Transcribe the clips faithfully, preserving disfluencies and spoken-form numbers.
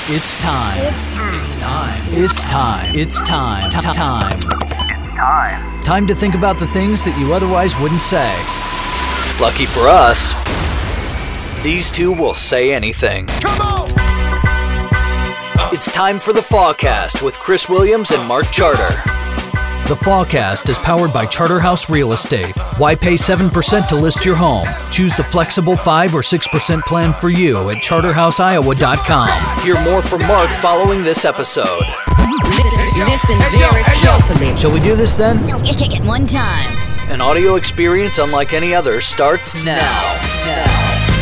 It's time. It's time. It's time. It's time. It's time. T- time. Time. Time to think about the things that you otherwise wouldn't say. Lucky for us, these two will say anything. Come on! It's time for the Fawcast with Chris Williams and Mark Charter. The Fawcast is powered by Charterhouse Real Estate. Why pay seven percent to list your home? Choose the flexible five or six percent plan for you at charterhouse iowa dot com. Hear more from Mark following this episode. Listen very carefully. Shall we do this then? No, just take it one time. An audio experience unlike any other starts now. now.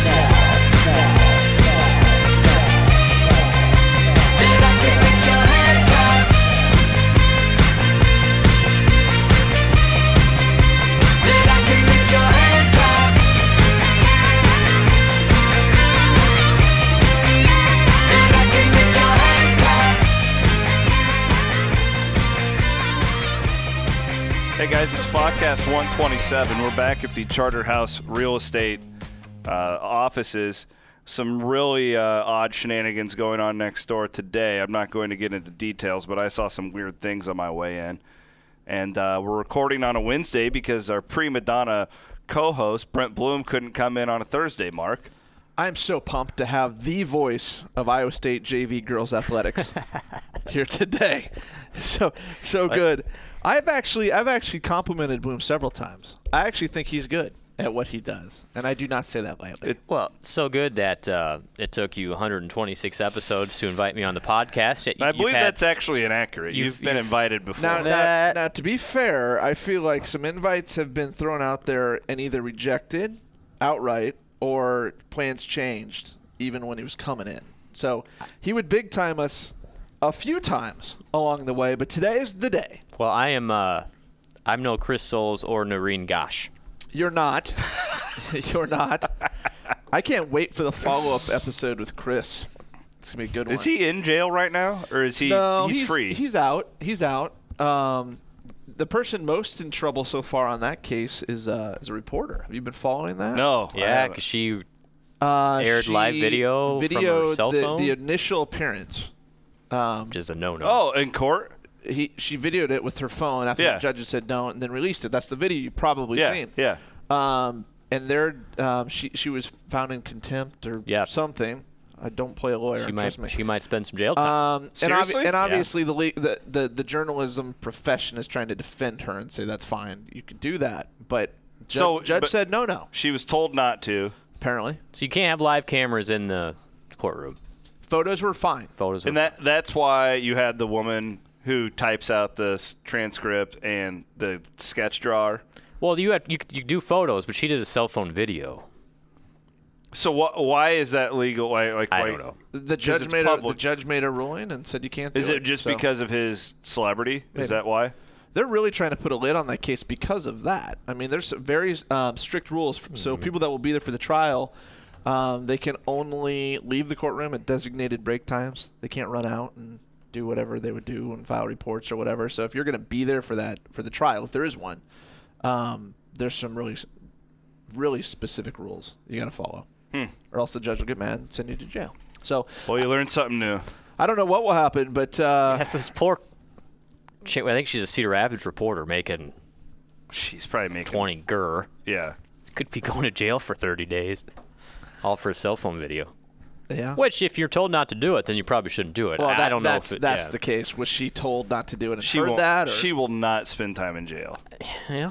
Hey guys, it's Podcast one twenty-seven. We're back at the Charterhouse Real Estate uh, offices. Some really uh, odd shenanigans going on next door today. I'm not going to get into details, but I saw some weird things on my way in. And uh, we're recording on a Wednesday because our prima donna co-host, Brent Bloom, couldn't come in on a Thursday, Mark. I'm so pumped to have the voice of Iowa State J V girls athletics here today. So so good. I've actually I've actually complimented Bloom several times. I actually think he's good at what he does, and I do not say that lightly. It, well, so good that uh, it took you one hundred twenty-six episodes to invite me on the podcast. I believe had, that's actually inaccurate. You've, you've been you've, invited before. Now, now, now, to be fair, I feel like some invites have been thrown out there and either rejected outright or plans changed even when he was coming in. So he would big time us a few times along the way, but today is the day. Well, I am uh, I'm no Chris Soules or Noreen Gosh. You're not. You're not. I can't wait for the follow-up episode with Chris. It's going to be a good one. Is he in jail right now, or is he no, he's, he's free? He's out. He's out. Um, the person most in trouble so far on that case is, uh, is a reporter. Have you been following that? No. Yeah, because she uh, aired she live video from her cell the, phone? the initial appearance. Um, Which is a no-no. Oh, in court? He She videoed it with her phone after yeah. the judges said don't, and then released it. That's the video you've probably yeah, seen. Yeah, Um, and there, um, she she was found in contempt or yep. something. I don't play a lawyer. She trust might me. She might spend some jail time. Um, Seriously? And, ob- and obviously yeah. the, le- the the the journalism profession is trying to defend her and say that's fine. You can do that, but ju- so, judge but said no, no. She was told not to. Apparently, So you can't have live cameras in the courtroom. photos were fine. Photos. And that that's why you had the woman who types out the s- transcript and the sketch drawer. Well, you had you you do photos, but she did a cell phone video. So wh- why is that legal? Why, like, I why, don't know. The judge it's made a, the public. judge made a ruling and said you can't. Do Is it just so because of his celebrity? Maybe. Is that why? they're really trying to put a lid on that case because of that? I mean, there's some very um, strict rules. For, mm-hmm. So people that will be there for the trial, um, they can only leave the courtroom at designated break times. They can't run out and do whatever they would do and file reports or whatever. So if you're going to be there for that for the trial, if there is one, um, there's some really, really specific rules you got to follow, hmm. or else the judge will get mad and send you to jail. So Well, you learned something new. I don't know what will happen, but uh, That's this poor. She, I think she's a Cedar Rapids reporter making She's probably making twenty gur. Yeah. Could be going to jail for thirty days, all for a cell phone video. yeah. Which, if you're told not to do it, then you probably shouldn't do it. Well, I that, don't know that's, if it, that's yeah. the case. Was she told not to do it and She heard won't. that? Or? She will not spend time in jail. Yeah.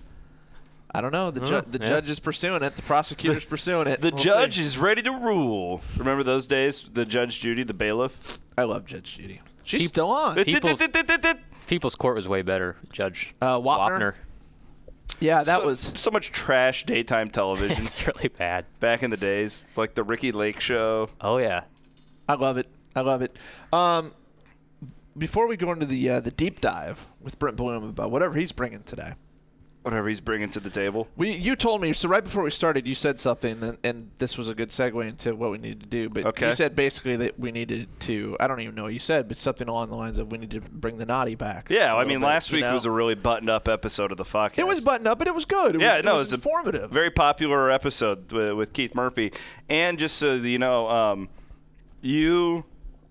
I don't know. The, ju- Oh, the yeah. judge is pursuing it. The prosecutor's pursuing it. The We'll judge see. is ready to rule. Remember those days? The Judge Judy, the bailiff. I love Judge Judy. She's Peop- still on. People's- People's Court was way better, Judge Uh, Wapner? Yeah, that so, was. so much trash daytime television It's really bad. back in the days, like the Ricky Lake Show. Oh, yeah. I love it. I love it. Um, before we go into the uh, the deep dive with Brent Bloom about whatever he's bringing today, Whatever he's bringing to the table. we you told me so right before we started. You said something, and, and this was a good segue into what we needed to do. But Okay. you said basically that we needed to. I don't even know what you said, but something along the lines of we need to bring the naughty back. Yeah, a I little mean, bit, last you week know? was a really buttoned-up episode of the Fawcast. It was buttoned up, but it was good. It yeah, was, no, it it was was informative. a very popular episode with, with Keith Murphy. And just so you know, um, you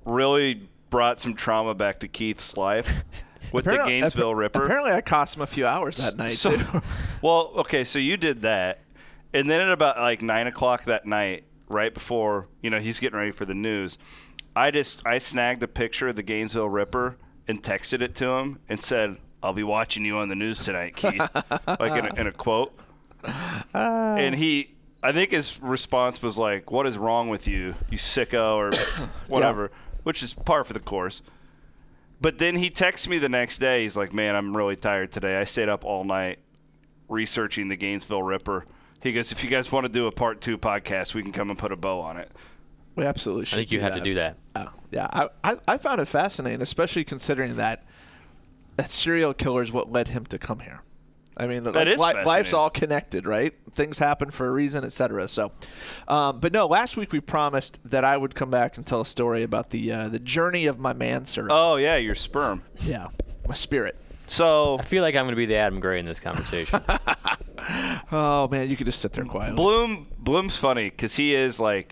really brought some trauma back to Keith's life with the Gainesville Ripper. Apparently, I cost him a few hours that night, so, too. Well, okay, so you did that. And then at about like nine o'clock that night, right before, you know, he's getting ready for the news, I just I snagged a picture of the Gainesville Ripper and texted it to him and said, "I'll be watching you on the news tonight, Keith," like in a, in a quote. Uh, and he, I think his response was like, "What is wrong with you, you sicko," or whatever, yeah. Which is par for the course. But then he texts me the next day. He's like, "Man, I'm really tired today. I stayed up all night researching the Gainesville Ripper." He goes, "If you guys want to do a part two podcast, we can come and put a bow on it." We absolutely should. I think you have that. to do that. Oh, yeah, I, I I found it fascinating, especially considering that that serial killer is what led him to come here. I mean, that like, is li- life's all connected, right? Things happen for a reason, et cetera. So, um, but no, last week we promised that I would come back and tell a story about the uh, the journey of my manservant. Oh yeah, your sperm. Yeah, my spirit. So I feel like I'm going to be the Adam Gray in this conversation. Oh man, you could just sit there quietly. Bloom Bloom's funny because he is like.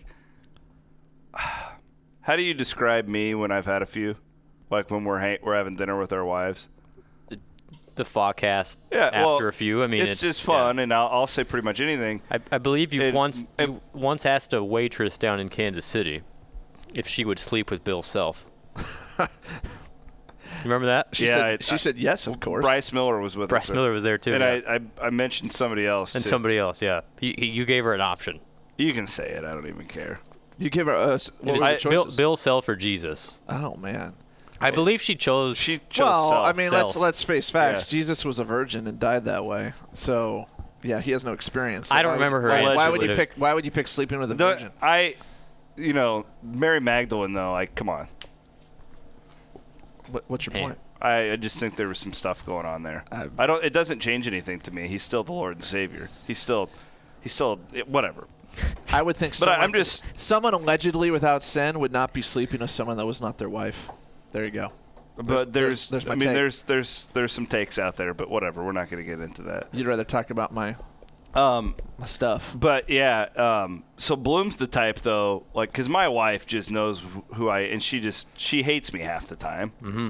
How do you describe me when I've had a few? Like when we're ha- we're having dinner with our wives? The Fawcast yeah, after well, a few. I mean, it's, it's just fun, yeah. and I'll, I'll say pretty much anything. I, I believe you've and, once and, you once asked a waitress down in Kansas City if she would sleep with Bill Self. Remember that? She yeah, said, I, she I, said yes, of course. Bryce Miller was with Bryce us. Miller was there too. And yeah. I, I I mentioned somebody else and too. somebody else, yeah. You, you gave her an option. You can say it. I don't even care. You give her uh, what were I, the choices? Bill, Bill Self or Jesus. Oh man. I believe she chose. She chose Well, self. I mean, Self. let's let's face facts. Yeah. Jesus was a virgin and died that way. So, yeah, he has no experience. So I don't why remember would, her Why, answer, why would but you it pick? was- Why would you pick sleeping with a The- virgin? I, you know, Mary Magdalene though. Like, come on. What, what's your Hey. point? I, I just think there was some stuff going on there. I- I don't. It doesn't change anything to me. He's still the Lord and Savior. He's still, he's still whatever. I would think. But Someone, I'm just- someone allegedly without sin would not be sleeping with someone that was not their wife. There you go. But there's, there's my I mean, take. there's, there's, there's some takes out there. But whatever. We're not going to get into that. You'd rather talk about my Um, my stuff. But yeah. Um, so Bloom's the type though, like, because my wife just knows wh- who I, and she just she hates me half the time. Mm-hmm.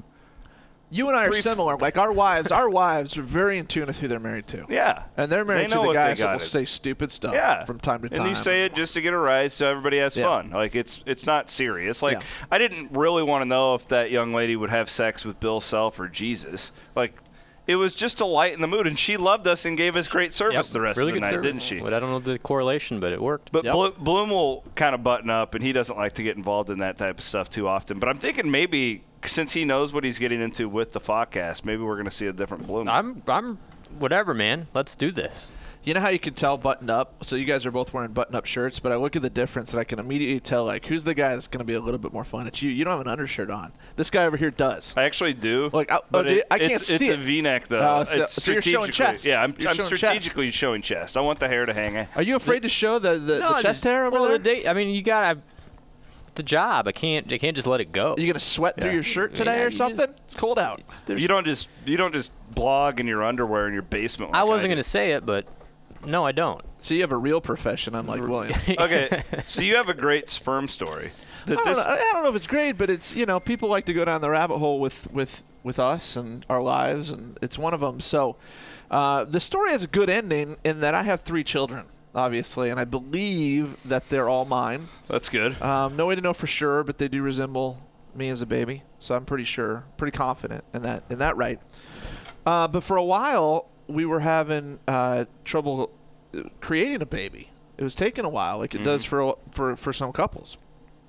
You and I are Brief- similar. Like our wives, our wives are very in tune with who they're married to. Yeah. And they're married They to know the what they guys that got will it. say stupid stuff Yeah. from time to time. And you say it just to get a rise so everybody has Yeah. fun. Like, it's it's not serious. Like, Yeah. I didn't really want to know if that young lady would have sex with Bill Self or Jesus. Like, it was just to lighten the mood, and she loved us and gave us great service the rest really of the good night, service. didn't she? But I don't know the correlation, but it worked. But Yep. Blo- Bloom will kind of button up, and he doesn't like to get involved in that type of stuff too often. But I'm thinking maybe since he knows what he's getting into with the Fawcast, maybe we're going to see a different Bloom. I'm I'm whatever, man. Let's do this. You know how you can tell buttoned up? So you guys are both wearing button-up shirts, but I look at the difference and I can immediately tell, like, who's the guy that's going to be a little bit more fun? It's you. You don't have an undershirt on. This guy over here does. I actually do. Like, I- but oh, dude, it- I can't it's, see it's it. a V-neck, though. Oh, so- it's so you're showing strategically- chest. Yeah, I'm, You're I'm showing chest. strategically showing chest. I want the hair to hang. Are you afraid to show the, the, the chest the, hair over well, there? the date. I mean, you got the job. I can't. I can't just let it go. Are you going to sweat through Yeah. your shirt Yeah, today you or just- something? It's cold out. There's- You don't just you don't just blog in your underwear in your basement. Like I wasn't do. going to say it, but no, I don't. So you have a real profession, unlike William. Okay, so you have a great sperm story. I That don't, this, know, I don't know if it's great, but it's, you know, people like to go down the rabbit hole with, with, with us and our lives, and it's one of them. So uh, the story has a good ending in that I have three children, obviously, and I believe that they're all mine. that's good. Um, no way to know for sure, but they do resemble me as a baby, so I'm pretty sure, pretty confident in that, in that right. Uh, but for a while, we were having uh, trouble creating a baby. It was taking a while, like it does for for for some couples.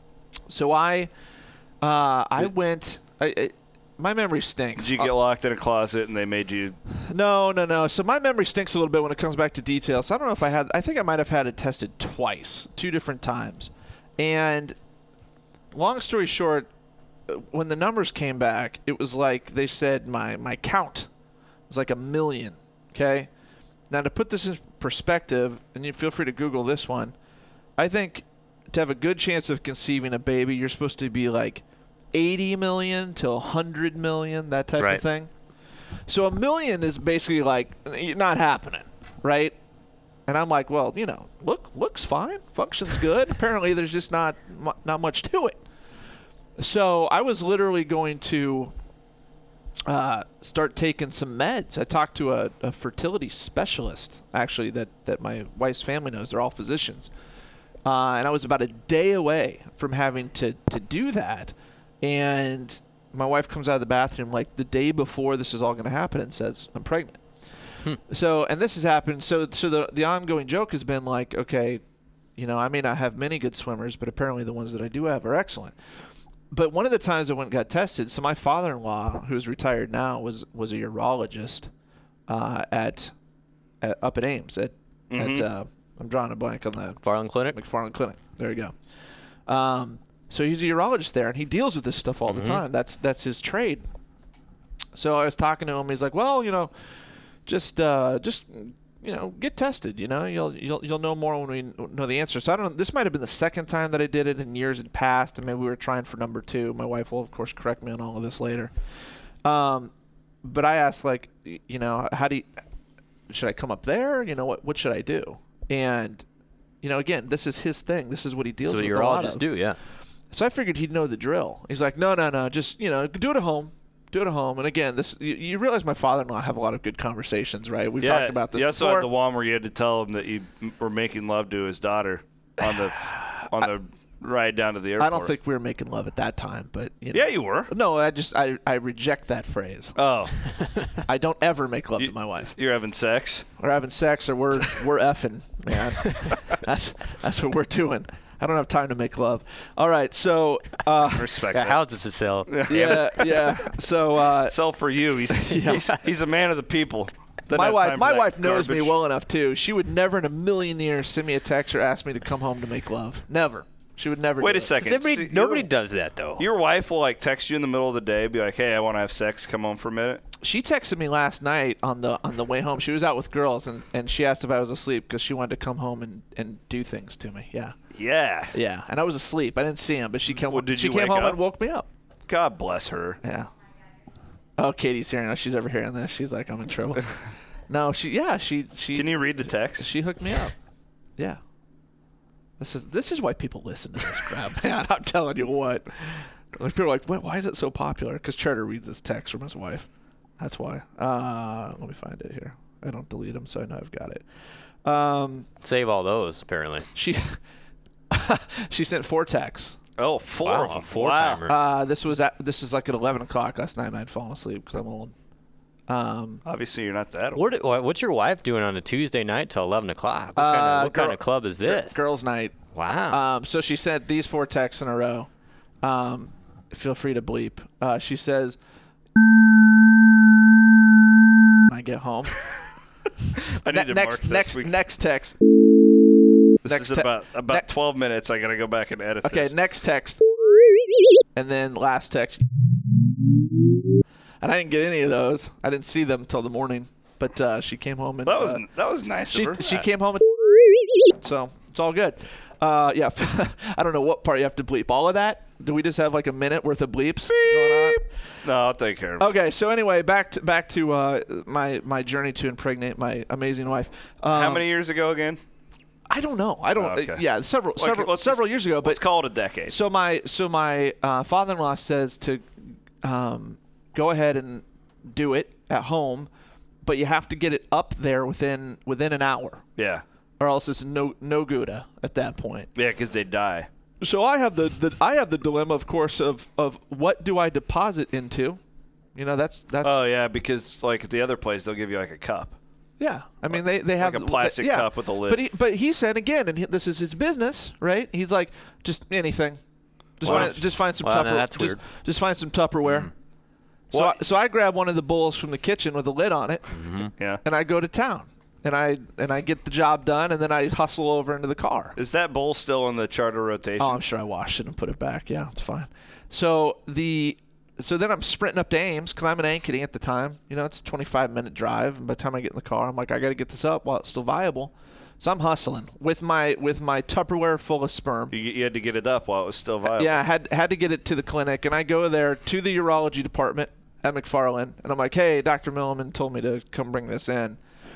So I, uh, I went. I, I, my memory stinks. Did you get locked in a closet and they made you? No, no, no. So my memory stinks a little bit when it comes back to details. So I don't know if I had. I think I might have had it tested twice, two different times. And long story short, when the numbers came back, it was like they said my my count was like a million. Okay. Now to put this in perspective, and you feel free to Google this one, I think to have a good chance of conceiving a baby, you're supposed to be like eighty million to one hundred million, that type Right. of thing. So a million is basically like not happening, right? And I'm like, well, you know, look, looks fine, functions good. Apparently, there's just not mu- not much to it. So I was literally going to uh, start taking some meds. I talked to a, a fertility specialist, actually, that, that my wife's family knows. They're all physicians. Uh, and I was about a day away from having to, to do that. And my wife comes out of the bathroom like the day before this is all going to happen and says, I'm pregnant. Hmm. So, and this has happened. So, so the, the ongoing joke has been like, okay, you know, I may not have many good swimmers, but apparently the ones that I do have are excellent. But one of the times I went and got tested, so my father-in-law, who's retired now, was was a urologist uh, at, at up at Ames at mm-hmm. at uh, I'm drawing a blank on the McFarland Clinic. McFarland Clinic. There you go. Um, so he's a urologist there, and he deals with this stuff all mm-hmm. the time. That's that's his trade. So I was talking to him. He's like, "Well, you know, just uh, just you know, get tested. You know, you'll you'll you'll know more when we know the answer." So I don't know. This might have been the second time that I did it, in years had passed, and maybe we were trying for number two. My wife will, of course, correct me on all of this later. Um, but I asked, like, you know, how do you, should I come up there? You know, what what should I do? And, you know, again, this is his thing. This is what he deals with. So what urologists do, yeah. So I figured he'd know the drill. He's like, no, no, no, just, you know, do it at home. Do it at home. And again, this you, you realize my father-in-law have a lot of good conversations, right? We've yeah, talked about this yeah, before. Yeah, so the one where you had to tell him that you were making love to his daughter on the on the ride down to the airport. I don't think we were making love at that time, but you know. Yeah, you were. No, I just I, I reject that phrase. Oh. I don't ever make love you, to my wife. You're having sex? We're having sex, or we're we're effing, man. that's that's what we're doing. I don't have time to make love. All right, so uh, respect. Yeah, that. how does it sell? Yeah, yeah. So uh, sell for you. He's, yeah. he's he's a man of the people. Doesn't my wife, my wife knows garbage. me well enough too. She would never in a million years send me a text or ask me to come home to make love. Never. She would never. Wait do a second. Everybody, See, nobody your, does that though. Your wife will like text you in the middle of the day, be like, "Hey, I want to have sex. Come home for a minute." She texted me last night on the on the way home. She was out with girls, and, and she asked if I was asleep because she wanted to come home and, and do things to me. Yeah. Yeah. Yeah, and I was asleep. I didn't see him, but she came. Well, did she you came wake home up? and woke me up. God bless her. Yeah. Oh, Katie's hearing us. She's ever hearing this. She's like, I'm in trouble. No, she. Yeah, she. She. Can you read the text? She hooked me up. Yeah. This is this is why people listen to this crap, man. I'm telling you what. People are like, what, why is it so popular? Because Charter reads this text from his wife. That's why. Uh, let me find it here. I don't delete them, so I know I've got it. Um, Save all those, apparently. She she sent four texts. Oh, four. Wow, a four-timer. Uh, this was at, this is like at eleven o'clock last night, and I'd fallen asleep because I'm old. Um, Obviously, you're not that old. What, what- what's your wife doing on a Tuesday night till eleven o'clock? What, Uh, kind, of, what girl- kind of club is this? Girls' night. Wow. Um, so she sent these four texts in a row. Um, feel free to bleep. Uh, she says, when I get home. I need Ne- to next, mark this. next, We- next text. This next is te- about about ne- twelve minutes. I got to go back and edit Okay, this. next text. And then last text. And I didn't get any of those. I didn't see them until the morning. But uh, she came home and That was uh, that was nice she of her. she came home and so it's all good. Uh, yeah, I don't know what part you have to bleep. All of that? Do we just have like a minute worth of bleeps going on? No, I'll take care of it. Okay, so anyway, back to back to uh, my my journey to impregnate my amazing wife. Um, How many years ago again? I don't know. I don't. Oh, okay. uh, yeah, several Okay, several let's several just- years ago. But Let's call it a decade. so my so my uh, father-in-law says to um, go ahead and do it at home, but you have to get it up there within within an hour, yeah. or else it's no no Gouda at that point. Yeah, because they die. So I have the, the I have the dilemma, of course, of, of what do I deposit into? You know, that's that's Oh, yeah, because like at the other place, they'll give you like a cup. yeah. I mean, they, they have a plastic yeah. cup with a lid. But he but he said again, and he, this is his business, right? He's like, just anything, just Wow. find just find some Wow, Tupperware. now that's just, weird. just find some Tupperware. Mm. So I, What? so I grab one of the bowls from the kitchen with a lid on it, Yeah. and I go to town, and I and I get the job done, and then I hustle over into the car. Is that bowl still in the charter rotation? Oh, I'm sure I washed it and put it back. Yeah, it's fine. So the so then I'm sprinting up to Ames because I'm in Ankeny at the time. You know, it's a twenty-five minute drive. And by the time I get in the car, I'm like, I got to get this up while it's still viable. So I'm hustling with my with my Tupperware full of sperm. You, you had to get it up while it was still viable. Yeah, I had had to get it to the clinic, and I go there to the urology department at McFarland, and I'm like, hey, Doctor Milliman told me to come bring this in.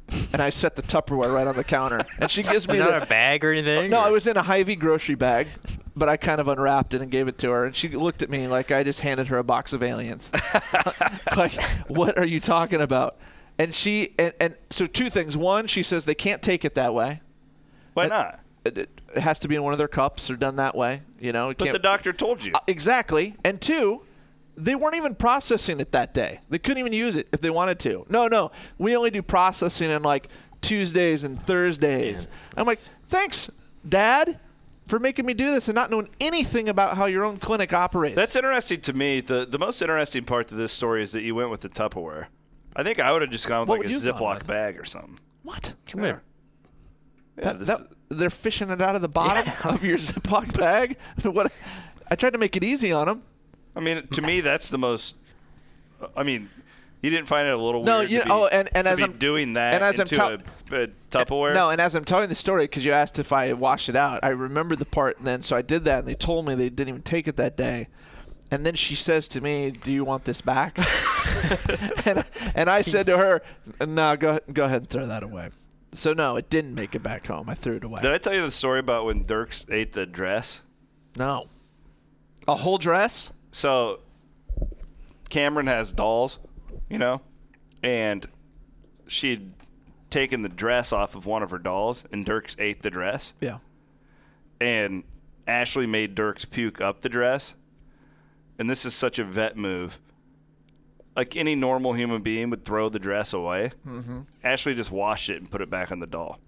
and I set the Tupperware right on the counter. And she gives me Not the, a bag or anything? No, or? it was in a Hy-Vee grocery bag, but I kind of unwrapped it and gave it to her. And she looked at me like I just handed her a box of aliens. Like, what are you talking about? And she and, and so two things. One, she says they can't take it that way. Why it, not? It, it has to be in one of their cups or done that way. You know, it But can't, the doctor told you. uh, exactly. And two, they weren't even processing it that day. They couldn't even use it if they wanted to. No, no, we only do processing on like Tuesdays and Thursdays. Yeah. I'm like, thanks, Dad, for making me do this and not knowing anything about how your own clinic operates. That's interesting to me. The the most interesting part to this story is that you went with the Tupperware. I think I would have just gone with What like a would you have gone Ziploc with? bag or something. What? Come here. Yeah, That, this- that, they're fishing it out of the bottom of your Ziploc bag? What? I tried to make it easy on them. I mean, to me, that's the most. I mean, you didn't find it a little No, weird you to be, oh, and, and to as be I'm doing that and as I'm into tell- a, a Tupperware? No, and as I'm telling the story, because you asked if I washed it out, I remember the part, and then so I did that, and they told me they didn't even take it that day. And then she says to me, "Do you want this back?" and, and I said to her, "No, go go ahead and throw that away." So no, it didn't make it back home. I threw it away. Did I tell you the story about when Dirks ate the dress? No. A whole dress? So Cameron has dolls, you know, and she'd taken the dress off of one of her dolls, and Dirks ate the dress. Yeah. And Ashley made Dirks puke up the dress. And this is such a vet move. Like any normal human being would throw the dress away. Mm-hmm. Ashley just washed it and put it back on the doll.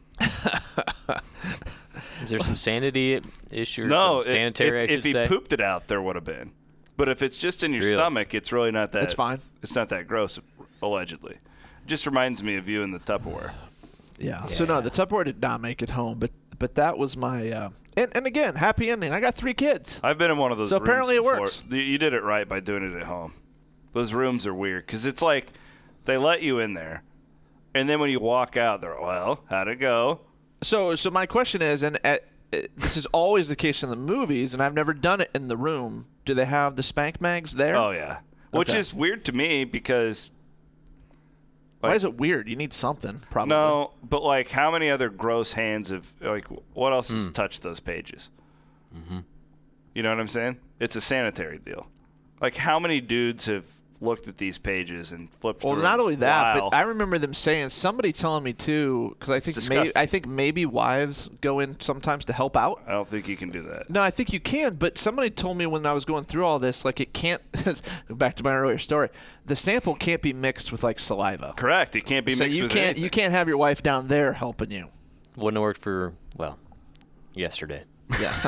Is there some sanity issue or No, some sanitary, if, I if should he say? pooped it out, there would have been. But if it's just in your Really? stomach, it's really not that. It's fine. It's not that gross, allegedly. It just reminds me of you in the Tupperware. Yeah. So no, the Tupperware did not make it home, but but that was my uh, and and again, happy ending. I got three kids. I've been in one of those So rooms apparently it before. works. You- You did it right by doing it at home. Those rooms are weird because it's like they let you in there, and then when you walk out, they're well, how'd it go? So so my question is, and at, uh, this is always the case in the movies, and I've never done it in the room. Do they have the spank mags there? Oh yeah, which Okay. is weird to me because Why is it weird? You need something, probably. no, but like how many other gross hands have like what else Hmm. has touched those pages? Mm-hmm. You know what I'm saying? It's a sanitary deal. Like how many dudes have looked at these pages and flipped Well, through not them only that, while- but I remember them saying somebody telling me too, because I think It's may, disgusting. I think maybe wives go in sometimes to help out. I don't think you can do that. No, I think you can, but somebody told me when I was going through all this, like it can't. Back to my earlier story, the sample can't be mixed with like saliva. Correct. It can't be So mixed you with can't anything. you can't have your wife down there helping you. Wouldn't have worked for, well, yesterday. Yeah.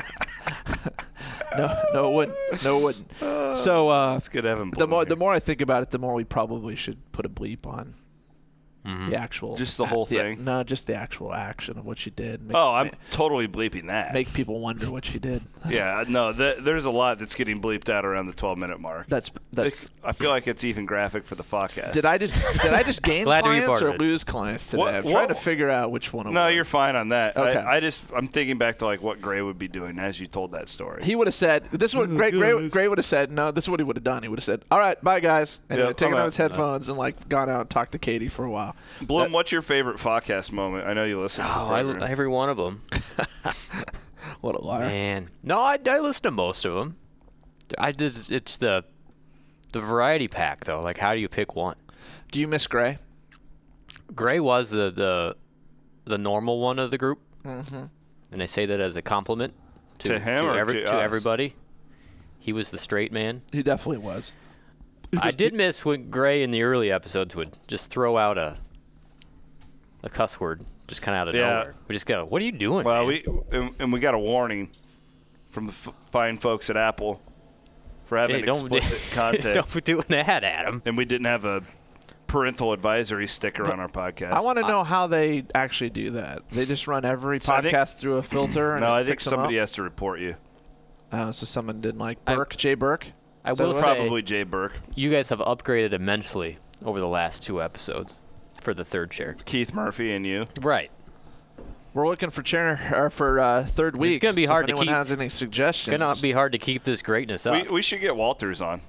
no, no, it wouldn't. No, it wouldn't. So uh, It's good having the Bloom more here. the more I think about it, the more we probably should put a bleep on the actual. Just the whole yeah, thing? no, just the actual action of what she did. Make, Oh, I'm ma- totally bleeping that. make people wonder what she did. yeah, no, th- there's a lot that's getting bleeped out around the twelve minute mark. That's that's. It's- I feel like it's even graphic for the podcast. Did I just did I just gain Glad to be clients part or of it. lose clients today? What- I'm what- trying to figure out which one. It No, was. you're fine on that. Okay. I, I just I'm thinking back to like what Gray would be doing as you told that story. He would have said, "This is what Gray, Gray, Gray would have said." No, this is what he would have done. He would have said, "All right, bye guys," and Yeah, he would have taken I'm out out. his headphones and like gone out and talked to Katie for a while. Bloom, That- what's your favorite podcast moment? I know you listen. to the Oh, I, program. every one of them. what a liar! Man. No, I, I listen to most of them. I did. It's the the variety pack, though. Like, how do you pick one? Do you miss Gray? Gray was the the, the normal one of the group. Mm-hmm. And I say that as a compliment to, To him or every, to to us? everybody. He was the straight man. He definitely was. I did miss when Gray in the early episodes would just throw out a a cuss word just kind of out of Yeah. nowhere. We just go, "What are you doing?" Well, man?" we and, and we got a warning from the f- fine folks at Apple for having Hey, don't explicit content, don't be doing that, Adam. and we didn't have a parental advisory sticker on our podcast. I want to know how they actually do that. They just run every So I think- podcast through a filter. And no, it I think picks them somebody up? has to report you. Oh, so someone didn't like I- Burke, Jay Burke. I So will it's say, Probably Jay Burke, you guys have upgraded immensely over the last two episodes for the third chair. Keith Murphy, and you. Right. We're looking for chair or for uh, third week. gonna be so hard if to anyone keep- has any suggestions? Gonna be hard to keep this greatness We, up. we should get Walters on.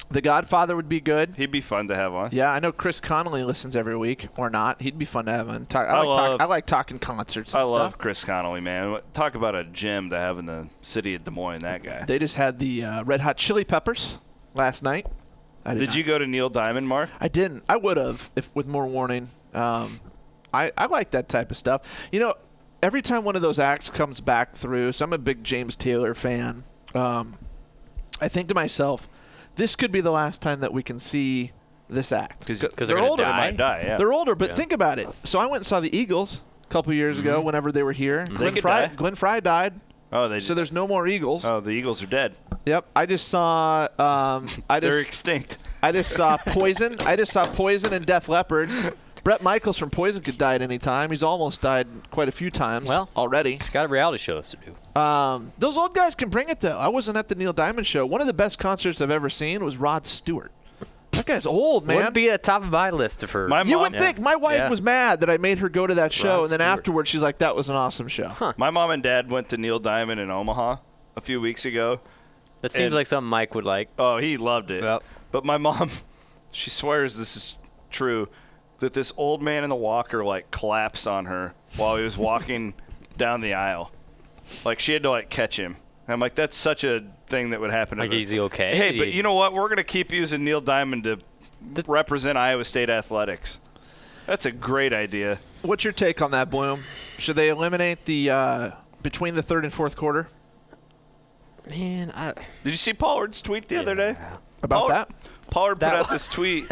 The Godfather would be good. He'd be fun to have on. Yeah, I know Chris Connolly listens every week, or not. He'd be fun to have on. Talk, I, I like love- talk, I like talking concerts and I stuff. love Chris Connolly, man. Talk about a gem to have in the city of Des Moines, that guy. They just had the uh, Red Hot Chili Peppers last night. I Did not- you go to Neil Diamond, Mark? I didn't. I would have if with more warning. Um, I, I like that type of stuff. You know, every time one of those acts comes back through, so I'm a big James Taylor fan, um, I think to myself, this could be the last time that we can see this act. Because they're they're gonna older. They die. might die, yeah. They're older, but Yeah. think about it. So I went and saw the Eagles a couple years ago whenever they were here. Glenn, could Fry, die. Glenn Fry died, oh, they so there's no more Eagles. Oh, the Eagles are dead. Yep. I just saw um, I They're just extinct. I just saw Poison. I just saw Poison and Def Leppard. Brett Michaels from Poison could die at any time. He's almost died quite a few times Well, already. He's got reality shows to do. Um, those old guys can bring it, though. I wasn't at the Neil Diamond show. One of the best concerts I've ever seen was Rod Stewart. That guy's old, man. Would be at the top of my list of her. My you mom, would think. My wife Yeah. was mad that I made her go to that show, Rod and then Stewart. afterwards she's like, that was an awesome show. Huh. My mom and dad went to Neil Diamond in Omaha a few weeks ago. That seems and- like something Mike would like. Oh, he loved it. Yep. But my mom, she swears this is true, that this old man in the walker like collapsed on her while he was walking down the aisle. Like she had to like catch him. And I'm like, that's such a thing that would happen. to Like, the- is he okay? Hey, Did but he- you know what? We're gonna keep using Neil Diamond to The- represent Iowa State athletics. That's a great idea. What's your take on that, Bloom? Should they eliminate the uh, between the third and fourth quarter Man, I. Did you see Pollard's tweet the other day? about Pollard, that? Pollard That put out one. this tweet.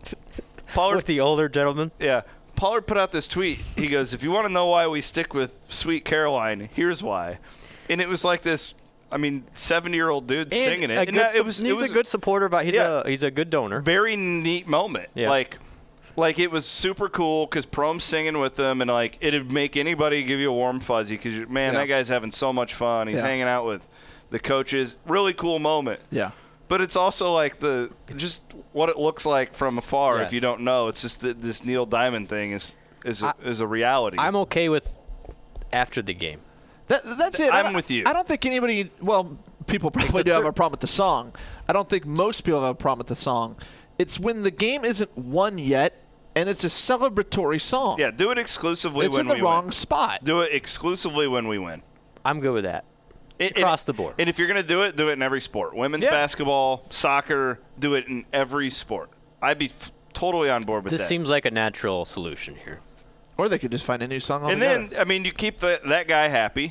Pollard With the older gentleman. Yeah. Pollard put out this tweet. He goes, if you want to know why we stick with Sweet Caroline, here's why. And it was like this, I mean, seventy-year-old dude And singing it. a And good that- su- it was, he's it was a good supporter. About he's Yeah. a he's a good donor. very neat moment. Yeah. Like, like it was super cool because Prome's singing with them, and like it'd make anybody give you a warm fuzzy because man, Yeah. that guy's having so much fun. He's Yeah. hanging out with the coaches. Really cool moment. Yeah. But it's also like the just what it looks like from afar. Yeah. If you don't know, it's just that this Neil Diamond thing is is a, I- is a reality. I'm okay with after the game. That, that's it. I I'm don't- with you. I don't think anybody. Well, people probably do have thir- a problem with the song. I don't think most people have a problem with the song. It's when the game isn't won yet, and it's a celebratory song. Yeah, do it exclusively it's when in the we wrong win. spot. Do it exclusively when we win. I'm good with that. It- Across it- the board. And if you're going to do it, do it in every sport. Women's Yeah. basketball, soccer, do it in every sport. I'd be f- totally on board with This that. seems like a natural solution here. Or they could just find a new song and altogether. then, I mean, you keep the, that guy happy,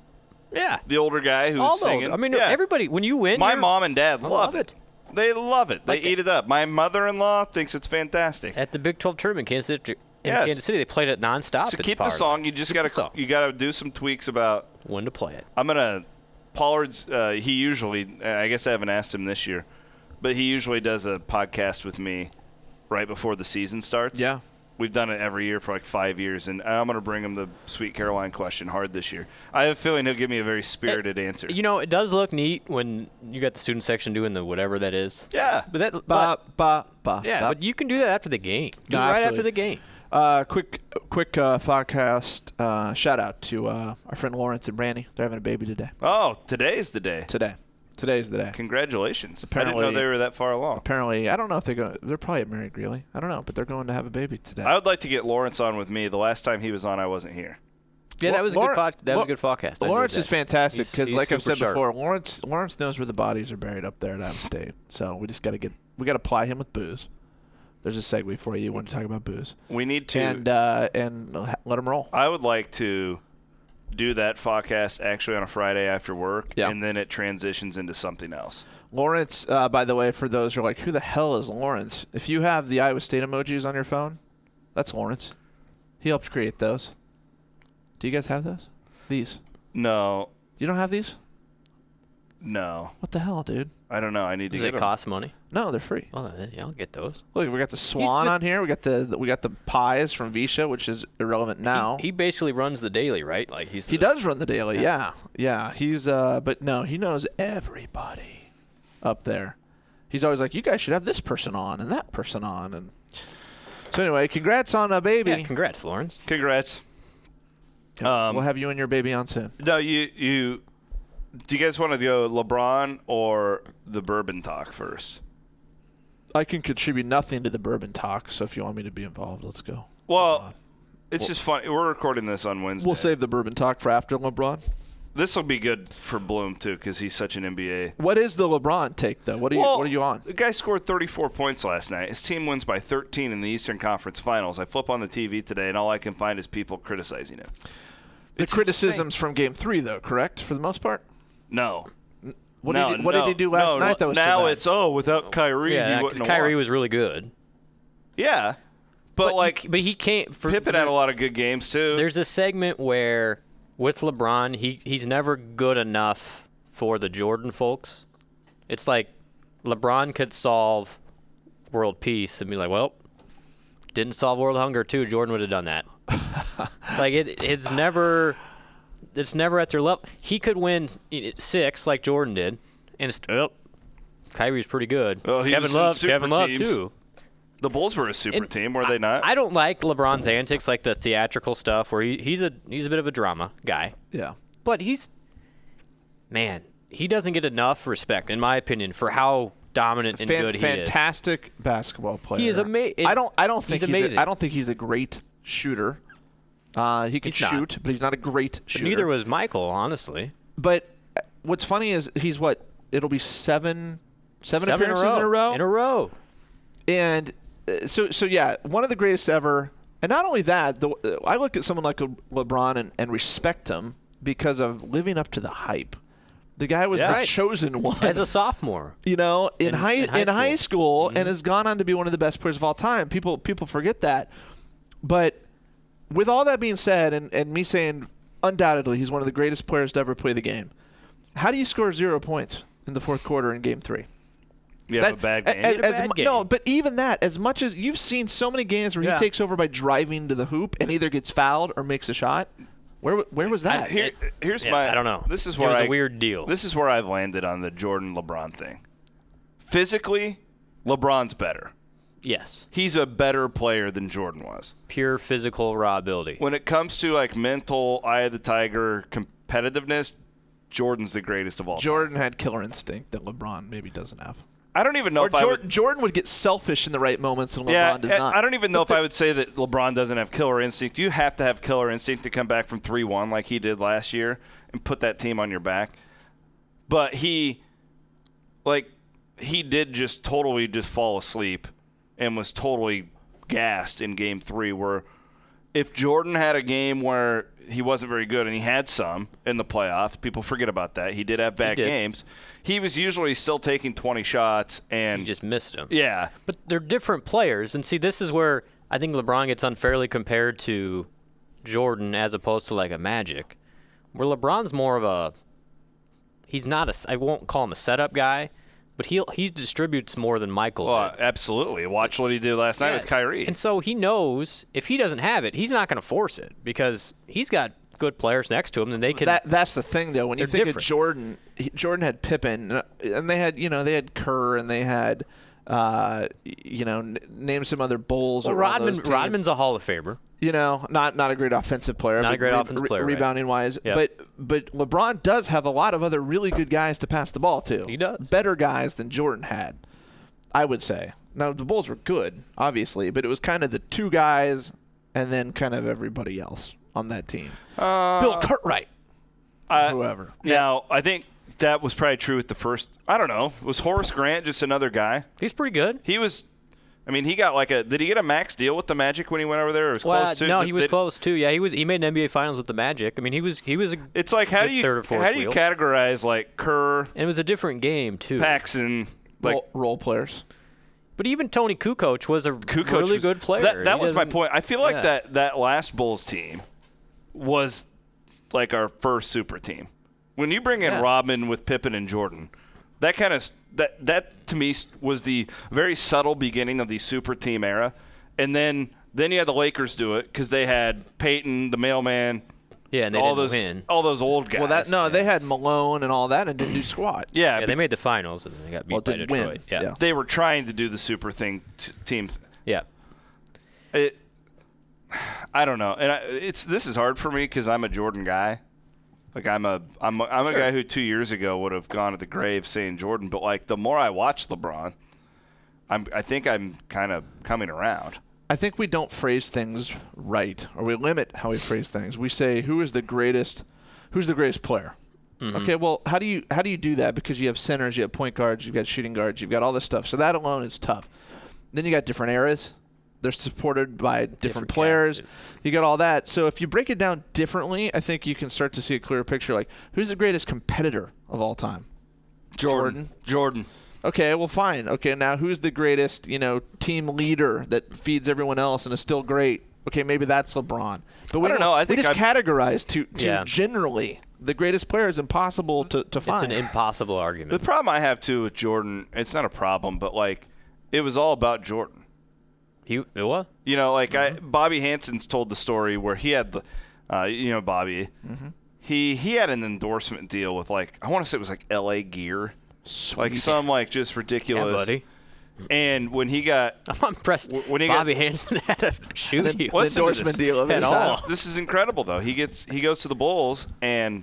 Yeah. the older guy who's Although, singing. I mean, Yeah. everybody when you win, My you're- mom and dad I love, love it. it. They love it. They Like- eat it up. My mother-in-law thinks it's fantastic. at the Big twelve tournament, Kansas City, in Yes. Kansas City, they played it nonstop. So at keep the Power song. Line. You just Keep got the to song. you got to do some tweaks about. when to play it. I'm gonna Pollard's. Uh, he usually. uh, I guess I haven't asked him this year, but he usually does a podcast with me right before the season starts. Yeah. We've done it every year for like five years, and I'm gonna bring him the Sweet Caroline question hard this year. I have a feeling he'll give me a very spirited answer. You know, it does look neat when you got the student section doing the whatever that is. Yeah. But that, Ba, but, ba, ba, yeah, ba. but you can do that after the game. Do No, it right absolutely. after the game. Uh, quick, quick uh, podcast uh, shout out to uh, our friend Lawrence and Brandy. They're having a baby today. Oh, today's the day. Today, today's the day. Congratulations. I Apparently- didn't know they were that far along. Apparently, I don't know if they're going. They're probably at Mary Greeley. I don't know, but they're going to have a baby today. I would like to get Lawrence on with me. The last time he was on, I wasn't here. Yeah, that was a Laur- good pod, that was a Laur- good podcast. I Lawrence enjoyed is that. fantastic He's- because, he's like I've super said sharp. before, Lawrence Lawrence knows where the bodies are buried up there at Iowa State. So we just got to get we got to ply him with booze. There's a segue for you. You want to talk about booze We need to. and uh, and uh, let him roll. I would like to do that podcast actually on a Friday after work, Yeah. and then it transitions into something else. Lawrence, uh, by the way, for those who are like, who the hell is Lawrence? If you have the Iowa State emojis on your phone, that's Lawrence. He helped create those. Do you guys have those? These. No, You don't have these? no, What the hell, dude? I don't know. I need to Does get it them. cost money? No, they're free. Well, then, yeah, I'll get those. Look, we got the swan the- on here. We got the, the we got the pies from Visha, which is irrelevant now. He, he basically runs the daily, right? Like he's He the, does run the daily, yeah. yeah, He's uh, but no, he knows everybody up there. He's always like, you guys should have this person on and that person on, and so anyway, congrats on a baby. Yeah, congrats, Lawrence. Congrats. Um, we'll have you and your baby on soon. No, you you. Do you guys want to go LeBron or the bourbon talk first? I can contribute nothing to the bourbon talk, so if you want me to be involved, let's go. Well, LeBron. it's Well- just funny. We're recording this on Wednesday. We'll save the bourbon talk for after LeBron. This will be good for Bloom, too, because he's such an N B A. What is the LeBron take, though? What are you Well, What are you on? The guy scored thirty-four points last night. His team wins by thirteen in the Eastern Conference Finals. I flip on the T V today, and all I can find is people criticizing him. The It's criticisms insane. from Game Three, though, correct, for the most part? No. What, no, did, he, what no, did he do last no, night that was so Now bad? it's, oh, without Kyrie, Yeah, he because wouldn't have Kyrie won. was really good. Yeah. But, like, but he can't. For, Pippen for, had a lot of good games, too. There's a segment where with LeBron, he he's never good enough for the Jordan folks. It's like LeBron could solve world peace and be like, well, didn't solve world hunger too. Jordan would have done that. Like it, it's never, it's never at their level. He could win six like Jordan did, and it's oh, Kyrie's pretty good. Oh, he Kevin was in Love, super Kevin Love teams. too. The Bulls were a super And team, were they not? I, I don't like LeBron's antics, like the theatrical stuff, where he, he's a he's a bit of a drama guy. Yeah. But he's, man, he doesn't get enough respect, in my opinion, for how dominant and Fan- good he fantastic basketball player. He is ama- I don't. I don't think he's he's, amazing. A, I don't think he's a great shooter. Uh, he can He's not. shoot, but he's not a great is. shooter. Neither was Michael, honestly. But uh, what's funny is he's what? It'll be seven, seven, Seven appearances in a row. In a row. And uh, so, so yeah, one of the greatest ever. And not only that, the, uh, I look at someone like Le- LeBron and, and respect him because of living up to the hype. The guy was Yeah. the Right. chosen one. As a sophomore. you know, in, In- high in high in high school. school, Mm-hmm. and has gone on to be one of the best players of all time. People people forget that. But with all that being said, and, and me saying undoubtedly he's one of the greatest players to ever play the game, how do you score zero points in the fourth quarter in Game Three? You have a bad game. as- He had a as bad mu- game. No, but even that, as much as you've seen so many games where Yeah. he takes over by driving to the hoop and either gets fouled or makes a shot, where where was that? Here, here's Yeah, my. I don't know. This is It where was a I- weird deal. This is where I've landed on the Jordan LeBron thing. Physically, LeBron's better. Yes. He's a better player than Jordan was. Pure physical raw ability. When it comes to like mental eye of the tiger competitiveness, Jordan's the greatest of all. time. Jordan had killer instinct that LeBron maybe doesn't have. I don't even know Or if I Jordan, would. Jordan would get selfish in the right moments, and LeBron Yeah, does I- not. I don't even know if I would say that LeBron doesn't have killer instinct. You have to have killer instinct to come back from three one like he did last year and put that team on your back. But he, like, he did just totally just fall asleep and was totally gassed in game three, where if Jordan had a game where he wasn't very good, and he had some in the playoffs, people forget about that. He did have bad did. games. He was usually still taking twenty shots, and He just missed him. yeah. But they're different players, and see, this is where I think LeBron gets unfairly compared to Jordan as opposed to like a Magic, where LeBron's more of a he's not a I won't call him a setup guy, but he he distributes more than Michael Well, did. absolutely. Watch what he did last night Yeah. with Kyrie. And so he knows if he doesn't have it, he's not going to force it because he's got good players next to him, and they can. That that's the thing, though. When you They're think different. of Jordan, he, Jordan had Pippen, uh, and they had you know they had Kerr, and they had uh, you know n- name some other Bulls. well, or one of Rodman those teams. Rodman's a Hall of Famer. You know, not not a great offensive player. Not a but great offensive player, right. rebounding wise. Yep. But but LeBron does have a lot of other really good guys to pass the ball to. He does. Better guys than Jordan had, I would say. Now the Bulls were good, obviously, but it was kind of the two guys and then kind of everybody else on that team. Uh, Bill Cartwright, uh, whoever. Now, I think that was probably true with the first. I don't know. Was Horace Grant just another guy? He's pretty good. He was. I mean, he got like a. Did he get a max deal with the Magic when he went over there? Or was Well, close to? no, Did- he was did- close too. Yeah, he was. He made an N B A Finals with the Magic. I mean, he was. He was. A, It's like how good do you third or fourth how do you wheel. categorize like Kerr, and it was a different game too. Paxson, like role, role players. But even Tony Kukoc was a Kukoc really was- good player. That, that He was my doesn't- point. I feel like yeah. that that last Bulls team was like our first super team. When you bring in Yeah. Rodman with Pippen and Jordan, that kind of that that to me was the very subtle beginning of the super team era. And then then you had the Lakers do it because they had Peyton, the mailman, Yeah, and they all didn't those win. all those old guys. Well, that no, they had Malone and all that and didn't do squat. yeah, Yeah, but they made the finals and they got beat Well, by didn't Detroit. win. Yeah. Yeah. they were trying to do the super thing t- team. Th- yeah. It, I don't know, and I, it's this is hard for me because I'm a Jordan guy. Like I'm a I'm a, I'm a Sure. guy who two years ago would have gone to the grave saying Jordan, but like the more I watch LeBron, I'm, I think I'm kind of coming around. I think we don't phrase things right, or we limit how we phrase things. We say, "Who is the greatest? Who's the greatest player?" Mm-hmm. Okay, well, how do you how do you do that? Because you have centers, you have point guards, you've got shooting guards, you've got all this stuff. So that alone is tough. Then you got different eras. They're supported by different, different players. Cats, you got all that. So if you break it down differently, I think you can start to see a clearer picture. Like, who's the greatest competitor of all time? Jordan. Jordan. Jordan. Okay, well, fine. Okay, now who's the greatest, you know, team leader that feeds everyone else and is still great? Okay, maybe that's LeBron. But we I don't know. I we think just I'm, categorize to, to yeah. generally the greatest player is impossible to, to find. It's an impossible argument. The problem I have, too, with Jordan, it's not a problem, but, like, it was all about Jordan. He what? You know, like mm-hmm. I, Bobby Hanson's told the story where he had the, uh, you know, Bobby. Mm-hmm. He he had an endorsement deal with, like, I want to say it was like L A Gear. Sweet. Like some like just ridiculous. Yeah, buddy. And when he got, I'm impressed. When he Bobby got, Hanson had a shoe an deal, endorsement deal of at his all. This is incredible, though. He gets he goes to the Bulls, and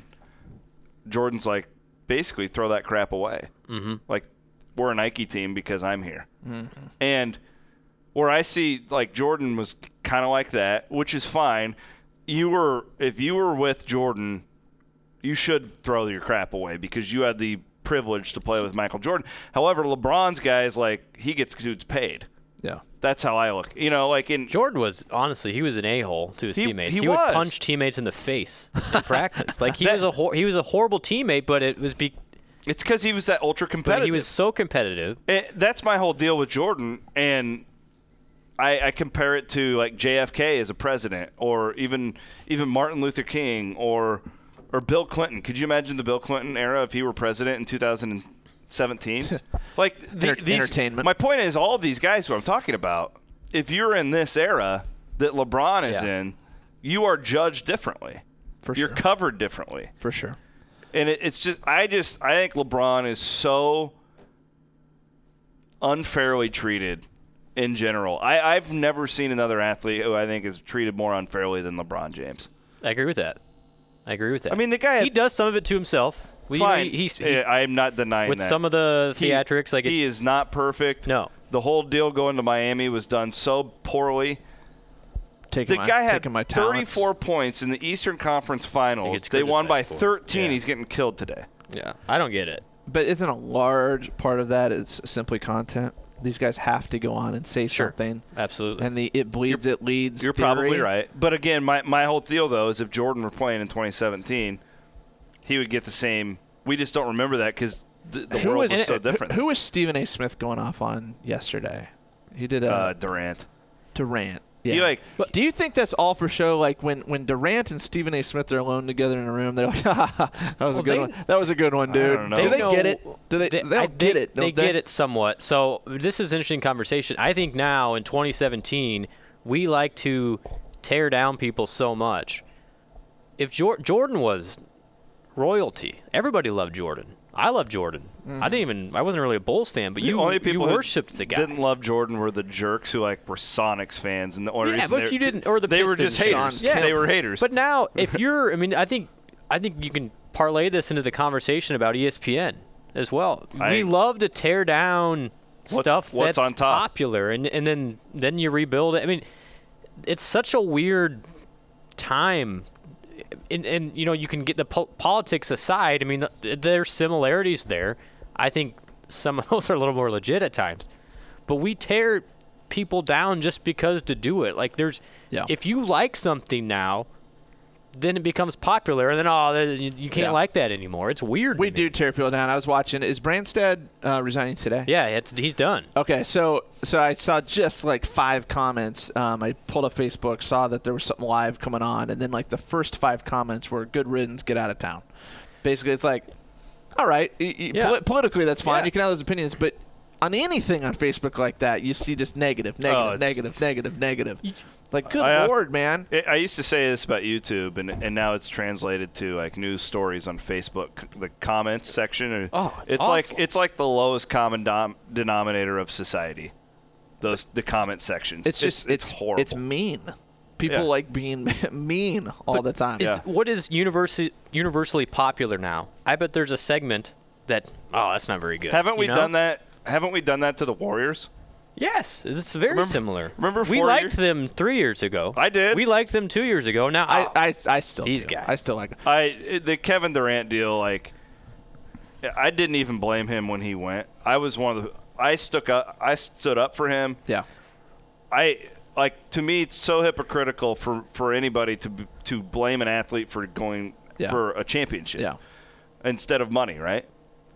Jordan's like, basically throw that crap away. Mm-hmm. Like, we're a Nike team because I'm here. Mm-hmm. And where I see like Jordan was kind of like that, which is fine. You were if you were with Jordan, you should throw your crap away because you had the privilege to play with Michael Jordan. However, LeBron's guys, like, he gets dudes paid. Yeah. That's how I look. You know, like in Jordan was honestly he was an a-hole to his he, teammates. He, he was. would punch teammates in the face in practice. Like he that, was a hor- he was a horrible teammate, but it was be It's because he was that ultra competitive. He was so competitive. It, that's my whole deal with Jordan, and I, I compare it to like J F K as a president, or even even Martin Luther King, or or Bill Clinton. Could you imagine the Bill Clinton era if he were president in two thousand seventeen? Like the, Enter- these, entertainment. My point is, all of these guys who I'm talking about, if you're in this era that LeBron is Yeah. in, you are judged differently. For You're sure. covered differently. For sure. And it, it's just, I just, I think LeBron is so unfairly treated in general. I, I've never seen another athlete who I think is treated more unfairly than LeBron James. I agree with that. I agree with that. I mean, the guy he does some of it to himself. We, fine. You know, he's, he, Yeah, I am not denying with that. some of the He- theatrics, like he it, is not perfect. No. The whole deal going to Miami was done so poorly. Taking The my, guy had taking my talents. thirty-four points in the Eastern Conference He Finals. gets They won by criticized for it. thirteen. Yeah. He's getting killed today. yeah, I don't get it. But isn't a large part of that is simply content? These guys have to go on and say Sure. something. Absolutely. And the it bleeds, it leads. You're theory. probably right. But again, my, my whole deal, though, is if Jordan were playing in twenty seventeen, he would get the same. We just don't remember that because the, the Who world was, was so who- different. Who was Stephen A. Smith going off on yesterday? He did a uh, Durant. Durant. Yeah. He, like, but do you think that's all for show? Like when, when Durant and Stephen A. Smith are alone together in a room, they're like, ha, ha, that was Well, a good they- one. That was a good one, dude. don't know. Do They they know- get it? Do they? They, They'll I- get they- it. They don't get it somewhat. So this is an interesting conversation. I think now in twenty seventeen, we like to tear down people so much. If Jor- Jordan was royalty, everybody loved Jordan. I love Jordan. Mm-hmm. I didn't even. I wasn't really a Bulls fan, but the you, only you people who worshipped the guy. didn't love Jordan were the jerks who like were Sonics fans, and the only Yeah, reason but they- if you didn't, or the they were Pistons just fans. haters. Yeah, They were haters. But now, if you're, I mean, I think, I think you can parlay this into the conversation about E S P N as well. I- we love to tear down What's- stuff what's that's on top? popular, and and then then you rebuild it. I mean, it's such a weird time. And, and you know, you can get the po- politics aside. I mean, th- there's similarities there. I think some of those are a little more legit at times. But we tear people down just because to do it. Like there's, Yeah. if you like something now, then it becomes popular, and then oh, th- you, you can't Yeah. like that anymore. It's weird. We to me. do tear people down. I was watching. Is Branstad uh, resigning today? Yeah, it's, he's done. Okay, so so I saw just like five comments. Um, I pulled up Facebook, saw that there was something live coming on, and then like the first five comments were "Good riddance, get out of town." Basically, it's like, all right, y- y- Yeah. poli- politically that's fine. Yeah. You can have those opinions, but on anything on Facebook like that, you see just negative, negative, Oh, it's- negative, negative, negative. Like, good I have- lord, man. It, I used to say this about YouTube, and and now it's translated to like news stories on Facebook, the comments section. and Oh, it's it's like awful. it's like the lowest common dom- denominator of society. Those the comment sections. It's just it's, it's horrible. It's mean. People Yeah. like being mean all the time. Is, Yeah. What is universally universally popular now? I bet there's a segment that oh, that's not very good. Haven't we you know? done that? Haven't we done that to the Warriors? Yes, it's very Remember- similar. remember we four liked years- them three years ago. I did. We liked them two years ago. Now I, I, I still These do. guys. I still like it. I the Kevin Durant deal, like, I didn't even blame him when he went. I was one of the. I stuck up. I stood up for him. Yeah. I like to me, it's so hypocritical for, for anybody to b- to blame an athlete for going Yeah. for a championship Yeah. instead of money, right?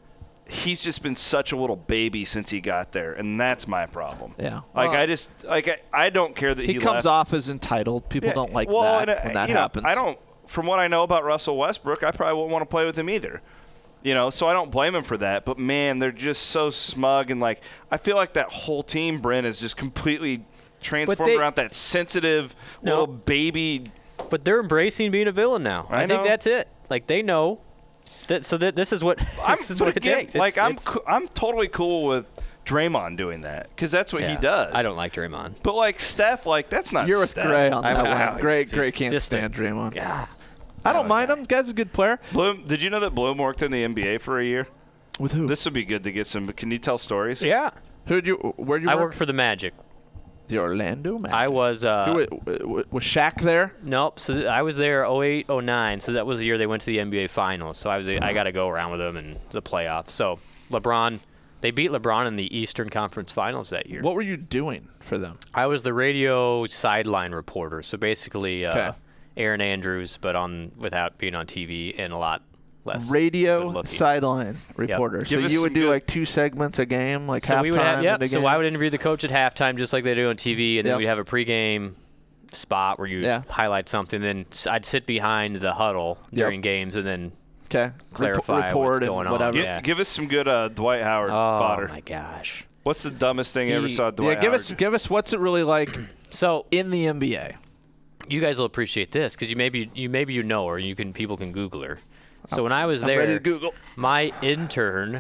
He's just been such a little baby since he got there, and that's my problem. Yeah. Like Well, I just like I, I don't care that he, He comes left. off as entitled. People Yeah, don't like well, that and, uh, when that you know, happens. I don't. From what I know about Russell Westbrook, I probably wouldn't want to play with him either. You know, so I don't blame him for that. But man, they're just so smug, and like I feel like that whole team, Brent, is just completely transformed they- around that sensitive No. little baby. But they're embracing being a villain now. I I, think know. that's it. Like they know that. So that this is what I'm, this is but what again, it takes. like It's- I'm, it's- co- I'm totally cool with Draymond doing that because that's what he yeah. does. I don't like Draymond. But like Steph, like that's not. You're with Steph. Gray on I- that I- one. Gray, he's Gray just- can't just a- stand Draymond. Yeah. I don't mind him. Guy's a good player. Bloom, did you know that Bloom worked in the N B A for a year? With who? This would be good to get some. Can you tell stories? Yeah. Who'd you? Where'd you I work? worked for the Magic. the Orlando Magic. I was. Uh, Who, wa- wa- was Shaq there? Nope. So th- I was there oh eight, oh nine. So that was the year they went to the N B A Finals. So I was I got to go around with them in the playoffs. So LeBron, they beat LeBron in the Eastern Conference Finals that year. What were you doing for them? I was the radio sideline reporter. So basically, uh, Okay. Aaron Andrews, but on without being on T V and a lot less Radio good-looking. sideline reporter. Give So us you would some do good- like two segments a game, like So halftime we would have, in yep. the So game? I would interview the coach at halftime, just like they do on T V, and then Yep. we'd have a pregame spot where you Yeah. highlight something. Then s- I'd sit behind the huddle Yep. during games, and then Okay. clarify Rep- report what's and going on. whatever. Gi- Yeah. Give us some good uh, Dwight Howard oh fodder. my gosh. What's the dumbest thing you ever He- saw Dwight Yeah, give Howard us do? give us what's it really like So in the N B A? you guys will appreciate this because you maybe you maybe you know her, and you can people can Google her. So when I was I'm there, ready to Google. my intern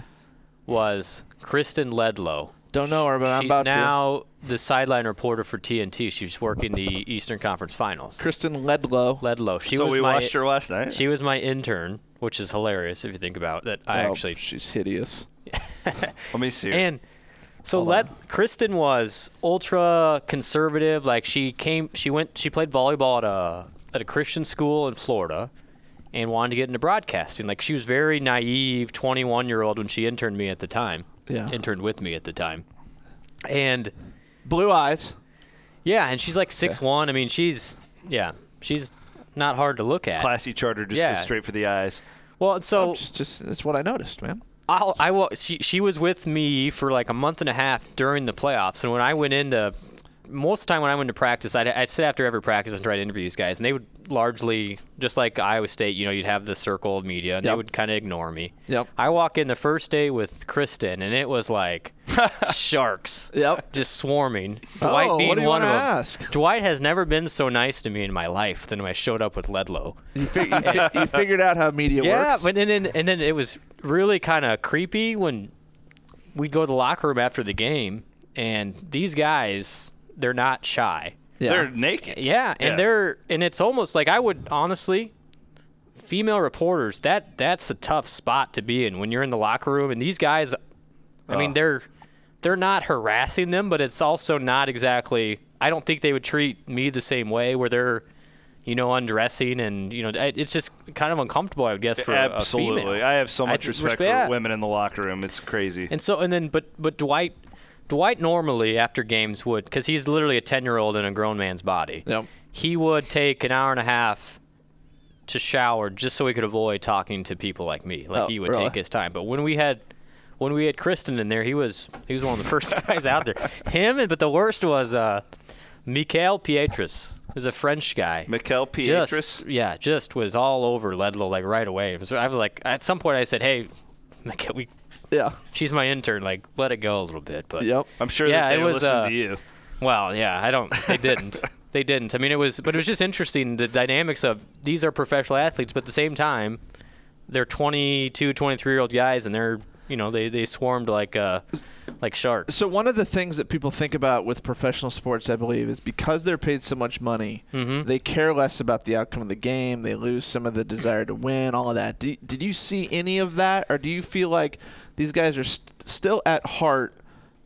was Kristen Ledlow. Don't know her, but I'm She's about now the sideline reporter for T N T. She's working the Eastern Conference Finals. to. Kristen Ledlow. Ledlow. She so was we my watched her last night. she was my intern, which is hilarious if you think about that. I Oh, actually she's hideous. Let me see. her. and so let Kristen was ultra conservative. Like she came, she went, she played volleyball at a at a Christian school in Florida, and wanted to get into broadcasting. Like she was very naive, twenty-one year old when she interned me at the time. Yeah. Interned with me at the time, and Blue eyes. yeah, and she's like six one. I mean, she's yeah, she's not hard to look at. Classy charter just Yeah. goes straight for the eyes. Well, and so It's just that's what I noticed, man. I'll, I will. She she was with me for like a month and a half during the playoffs, and when I went into most of the time when I went to practice, I'd, I'd sit after every practice and try to interview these guys, and they would largely, just like Iowa State, you know, you'd have the circle of media, and Yep. they would kind of ignore me. Yep. I walk in the first day with Kristen, and it was like sharks. Yep. Just swarming. Oh, Dwight what being do you one of wanna them. ask? Dwight has never been so nice to me in my life than when I showed up with Ledlow. You, fig- you, fi- you figured out how media Yeah, works. but and then and then it was really kind of creepy when we'd go to the locker room after the game, and these guys, they're not shy. yeah. They're naked. Yeah, and Yeah. they're and it's almost like I would honestly, female reporters, that that's a tough spot to be in when you're in the locker room, and these guys, I mean Oh. they're they're not harassing them, but it's also not exactly. I don't think they would treat me the same way where they're, you know, undressing and you know it's just kind of uncomfortable, I would guess, for a- a Absolutely. female. I have so I much just respect respect- for women in the locker room. It's crazy. And so, and then, but but Dwight, Dwight normally after games would, because he's literally a ten-year-old in a grown man's body. Yep. He would take an hour and a half to shower just so he could avoid talking to people like me. Like Oh, he would really? take his time. But when we had, when we had Kristen in there, he was he was one of the first guys out there. Him, and but the worst was uh, Mikael Pietrus. Is a French guy. Mikel Just, Pietrus. yeah, just was all over Ledlow like right away. It was, I was like, at some point I said, hey, Mikael, we. Yeah. She's my intern. Like, let it go a little bit. But Yep. I'm sure Yeah, that they it was, listened uh, to you. well, yeah, I don't. They didn't. they didn't. I mean, it was, but it was just interesting the dynamics of these are professional athletes, but at the same time, they're twenty-two, twenty-three year old guys, and they're you know they they swarmed like uh like sharks. So one of the things that people think about with professional sports, I believe, is because they're paid so much money, Mm-hmm. they care less about the outcome of the game. They lose some of the desire to win, all of that. Do, did you see any of that, or do you feel like these guys are st- still at heart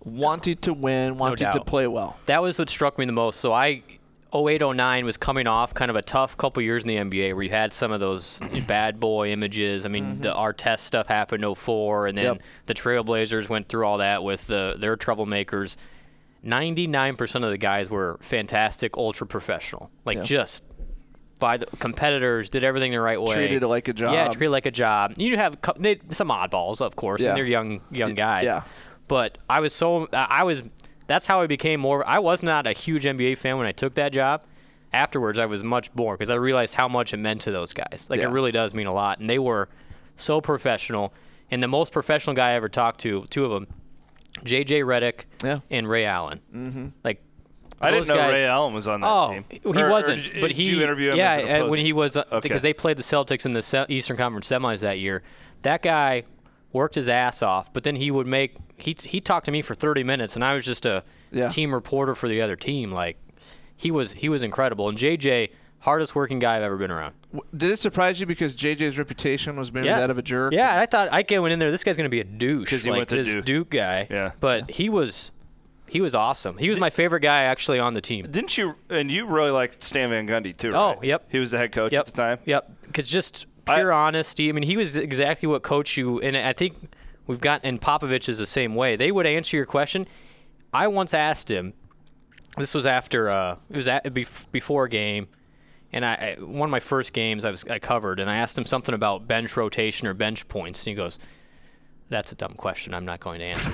wanting to win, wanting to doubt. play well. That was what struck me the most. So I, oh eight oh nine was coming off kind of a tough couple years in the N B A where you had some of those bad boy images. I mean, mm-hmm. the Artest stuff happened in oh four, and then Yep. the Trailblazers went through all that with the, their troublemakers. ninety-nine percent of the guys were fantastic, ultra professional. Like Yeah. just by the competitors, did everything the right way. Treated it like a job. Yeah, treated it like a job. You have cou- they, some oddballs, of course. I Yeah. mean, they're young young guys. Yeah. But I was so I was that's how I became more. I was not a huge N B A fan when I took that job. Afterwards, I was much more because I realized how much it meant to those guys. Like Yeah. it really does mean a lot, and they were so professional. And the most professional guy I ever talked to, two of them, J J Redick Yeah. and Ray Allen. Mm-hmm. Like I didn't those know guys, Ray Allen was on that oh, team. he Or- or wasn't. did- but did he, you interview him yeah, as an uh, when opposing? he was uh, Okay. because they played the Celtics in the Se- Eastern Conference semis that year. That guy worked his ass off, but then he would make he he talked to me for thirty minutes, and I was just a Yeah. team reporter for the other team. Like he was he was incredible, and J J, hardest working guy I've ever been around. W- Did it surprise you because J J's reputation was maybe Yes. that of a jerk? Yeah, and I thought I went in there. This guy's going to be a douche, 'Cause he like went to this Duke. guy. Yeah. but he was he was awesome. He was my favorite guy actually on the team. Didn't you? And you really liked Stan Van Gundy too, Oh, right? yep. He was the head coach Yep. at the time. Yep. Because just I- pure honesty. I mean, he was exactly what coach you, and I think we've got, and Popovich is the same way. They would answer your question. I once asked him, this was after, uh, it was at, bef- before a game, and I, I one of my first games I was I covered, and I asked him something about bench rotation or bench points, and he goes, "That's a dumb question. I'm not going to answer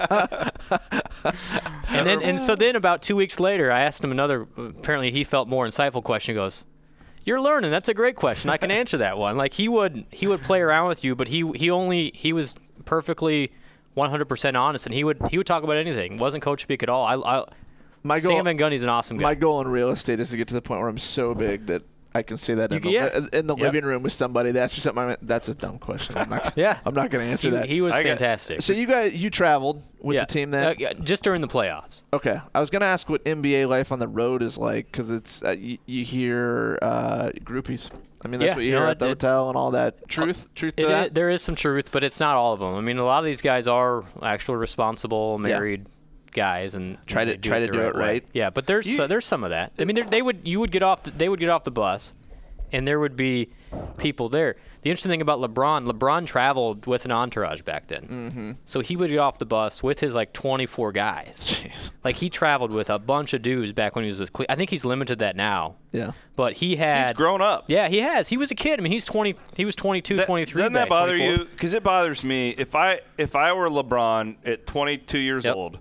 that." and then, and so then about two weeks later, I asked him another. Apparently, he felt more insightful question. He goes, "You're learning. That's a great question. I can answer that one." Like he would, he would play around with you, but he he only he was perfectly one hundred percent honest, and he would he would talk about anything. It wasn't coach speak at all. I, I My Stan goal, Van Gundy's an awesome guy. my goal in real estate is to get to the point where I'm so big that I can say that in the, yeah. in the Yep. living room with somebody. That's just something. I mean, that's a dumb question. I'm not. Yeah. I'm not going to answer he, that. he was I got- fantastic. So you guys, you traveled with yeah. the team then? Uh, yeah, just during the playoffs. Okay, I was gonna ask what N B A life on the road is like because it's uh, you, you hear uh, groupies. I mean, that's Yeah, what you you know hear what, at the it- hotel and all that. Truth, truth to It that. is, there is some truth, but it's not all of them. I mean, a lot of these guys are actually responsible, married guys, and Try and to- they do try it to the do right it way. right. Yeah, but there's You- uh, there's some of that. I mean, there- they would you would get off the, they would get off the bus, and there would be people there. The interesting thing about LeBron, LeBron traveled with an entourage back then, mm-hmm. so he would get off the bus with his like twenty-four guys. Jeez. Like he traveled with a bunch of dudes back when he was with Cle- I think he's limited that now, Yeah. but he had He's grown up. Yeah, he has. He was a kid. I mean, he's twenty. He was twenty-two, That- twenty-three. Doesn't that back, bother twenty-four. you? Because it bothers me. If I if I were LeBron at twenty-two years Yep. old,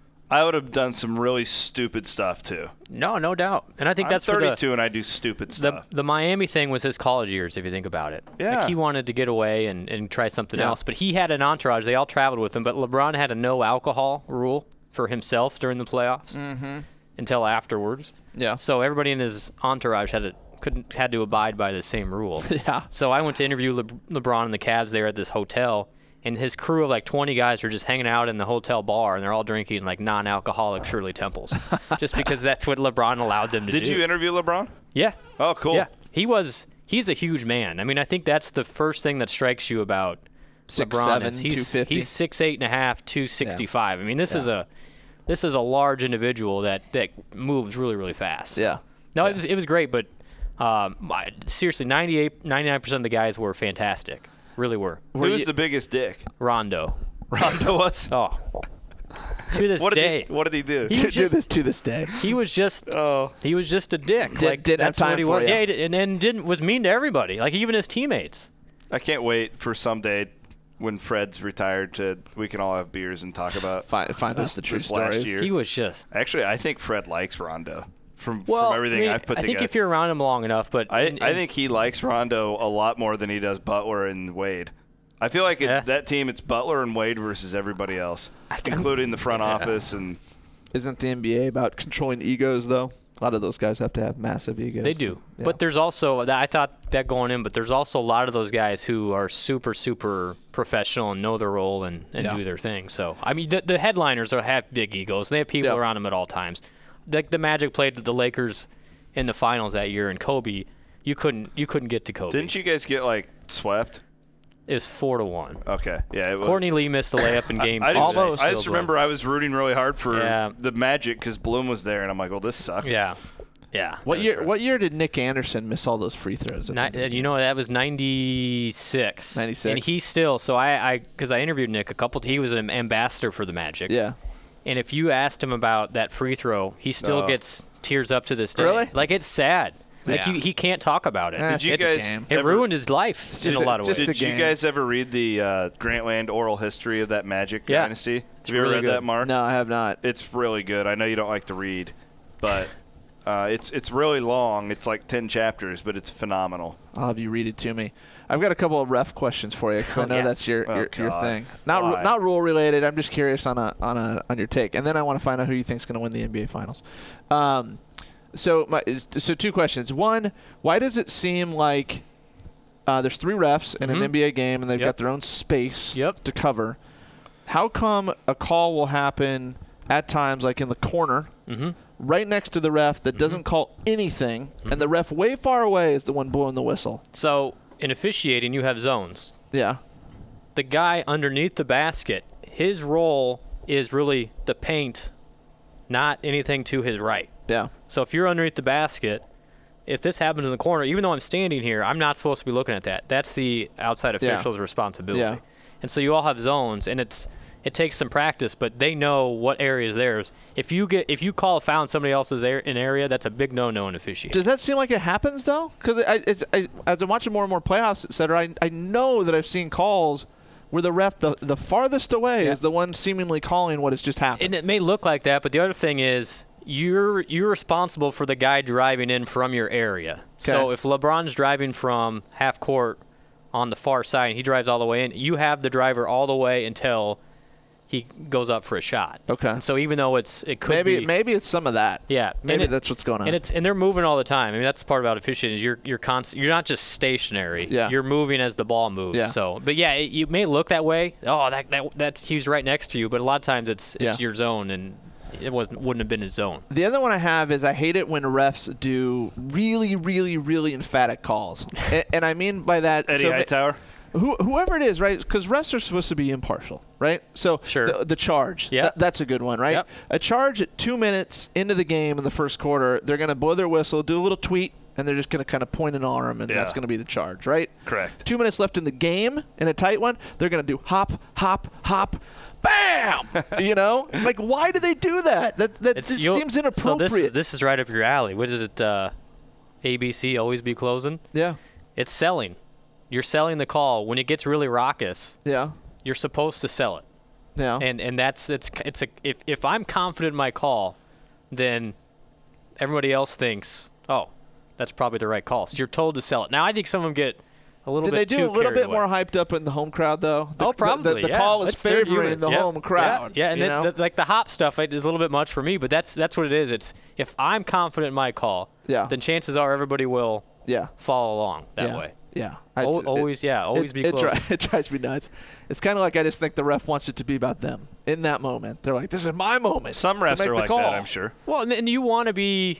I would have done some really stupid stuff too. No, no doubt. And I think I'm that's for thirty-two the, and I do stupid the stuff. the Miami thing was his college years, if you think about it. Yeah. Like he wanted to get away and, and try something Yeah. else. But he had an entourage. They all traveled with him. But LeBron had a no alcohol rule for himself during the playoffs mm-hmm. until afterwards. Yeah. So everybody in his entourage had to couldn't had to abide by the same rule. Yeah. So I went to interview Le- LeBron and the Cavs there at this hotel, and his crew of like twenty guys are just hanging out in the hotel bar, and they're all drinking like non-alcoholic Shirley Temples, just because that's what LeBron allowed them to Did do. you interview LeBron? Yeah. Oh, cool. Yeah. He was. He's a huge man. I mean, I think that's the first thing that strikes you about Six, LeBron seven, is he's two fifty. he's six eight and a half, two sixty five. I mean, this is a this is a large individual that that moves really really fast. Yeah. No, Yeah. it was it was great, but um, I, seriously, ninety-eight, ninety-nine percent of the guys were fantastic. Really were. Who Were was you- the biggest dick? Rondo. Rondo was. Oh. To this What did day. he? What did he do? He To was just this to this day. he was just Oh. he was just a dick. Did- like didn't have that's what time he for was. ya. Yeah, he did- and and didn't was mean to everybody. Like even his teammates. I can't wait for someday when Fred's retired to we can all have beers and talk about Find, find us the true this last stories. year. He was just Actually, I think Fred likes Rondo from, well. from everything I, mean, I've put I think together. if you're around him long enough, but I, and- I and- think he likes Rondo a lot more than he does Butler and Wade. I feel like it, Yeah. that team, it's Butler and Wade versus everybody else, including the front office. And Isn't the N B A about controlling egos though? A lot of those guys have to have massive egos. They do. Yeah. But there's also, I thought that going in, but there's also a lot of those guys who are super, super professional and know their role and, and Yeah. do their thing. So, I mean, the, the headliners are, have big egos. They have people Yeah. around them at all times. The, the Magic played the Lakers in the finals that year, and Kobe, you couldn't you couldn't get to Kobe. didn't you guys get like swept? It was four to one. Okay, yeah. It was. Courtney Lee missed a layup in game I, I two. just, Almost. I just remember I was rooting really hard for Yeah. the Magic because Bloom was there, and I'm like, well, this sucks. Yeah, yeah. What That's year? right. What year did Nick Anderson miss all those free throws? at Ni- the- you know, that was ninety-six. ninety-six. And he still, so I, I, because I interviewed Nick a couple, he was an ambassador for the Magic. yeah. And if you asked him about that free throw, he still Oh. gets tears up to this day. Really? Like, it's sad. Like, Yeah. you, he can't talk about it. Eh, Did you it's a guys game. It ever- ruined his life in just a a- lot of just ways. a Did you game. guys ever read the uh, Grantland oral history of that Magic Yeah. dynasty? It's Have you ever really read good. that, Mark? No, I have not. It's really good. I know you don't like to read, but uh, it's it's really long. It's like ten chapters, but it's phenomenal. I'll have you read it to me. I've got a couple of ref questions for you because I know Yes. that's your Oh, your, your God. thing. Not ru- Why? not rule related. I'm just curious on a on a on your take, and then I want to find out who you think's going to win the N B A Finals. Um, so my so two questions. One, why does it seem like uh, there's three refs in an Mhm. N B A game and they've Yep. got their own space Yep. to cover? How come a call will happen at times like in the corner? Mm-hmm. Right next to the ref that doesn't call anything, and the ref way far away is the one blowing the whistle. So, in officiating, you have zones. Yeah. The guy underneath the basket, his role is really the paint, not anything to his right. Yeah. So if you're underneath the basket, if this happens in the corner, even though I'm standing here, I'm not supposed to be looking at that. That's the outside Yeah. official's responsibility. Yeah. And so you all have zones, and it's it takes some practice, but they know what area is theirs. If you get if you call a foul in somebody else's ar- an area, that's a big no-no in officiating. Does that seem like it happens though? Because I, it's, I, as I'm watching more and more playoffs, et cetera, I, I know that I've seen calls where the ref, the, the farthest away, Yeah. is the one seemingly calling what has just happened. And it may look like that, but the other thing is you're you're responsible for the guy driving in from your area. So Okay. if LeBron's driving from half court on the far side and he drives all the way in, you have the driver all the way until he goes up for a shot. Okay. And so even though it's it could maybe be maybe it's some of that. yeah, Maybe and it- that's what's going on. And it's and they're moving all the time. I mean, that's the part about officiating is you're you're constant. You're not just stationary. Yeah. You're moving as the ball moves. Yeah. So, but yeah, it, you may look that way. Oh, that that that's he's right next to you. But a lot of times it's it's Yeah. your zone, and it wasn't wouldn't have been his zone. The other one I have is I hate it when refs do really, really, really emphatic calls. and, and I mean by that, Eddie so ma- Hightower. Who, whoever it is, right? Because refs are supposed to be impartial, right? So Sure. the, the charge, Yep. that, that's a good one, right? Yep. A charge at two minutes into the game in the first quarter, they're going to blow their whistle, do a little tweet, and they're just going to kind of point an arm, and Yeah. that's going to be the charge, right? Correct. Two minutes left in the game in a tight one, they're going to do hop, hop, hop, bam! you know? Like, why do they do that? That, that It's just you'll- seems So inappropriate. this is this is right up your alley. What is it? Uh, A B C always be closing. yeah, It's selling. You're selling the call when it gets really raucous. yeah, You're supposed to sell it. yeah. And and that's it's it's a if if I'm confident in my call, then everybody else thinks, oh, that's probably the right call. So you're told to sell it. Now I think some of them get a little Did bit they too do a little carried bit away. more hyped up in the home crowd, though? The, Oh, the- probably. The, the yeah. call is That's their favoring unit. the Yep. home crowd. Yeah, yeah. and you it, know? the, like the hop stuff is a little bit much for me, but that's that's what it is. It's if I'm confident in my call, Yeah. then chances are everybody will yeah. follow along that yeah. way. Yeah. Al- it- always, yeah, always it, be it, close. dri- it drives me nuts. It's kind of like I just think the ref wants it to be about them in that moment. They're like, "This is my moment." Some to refs make are the like call. that, I'm sure. Well, and, and you want to be.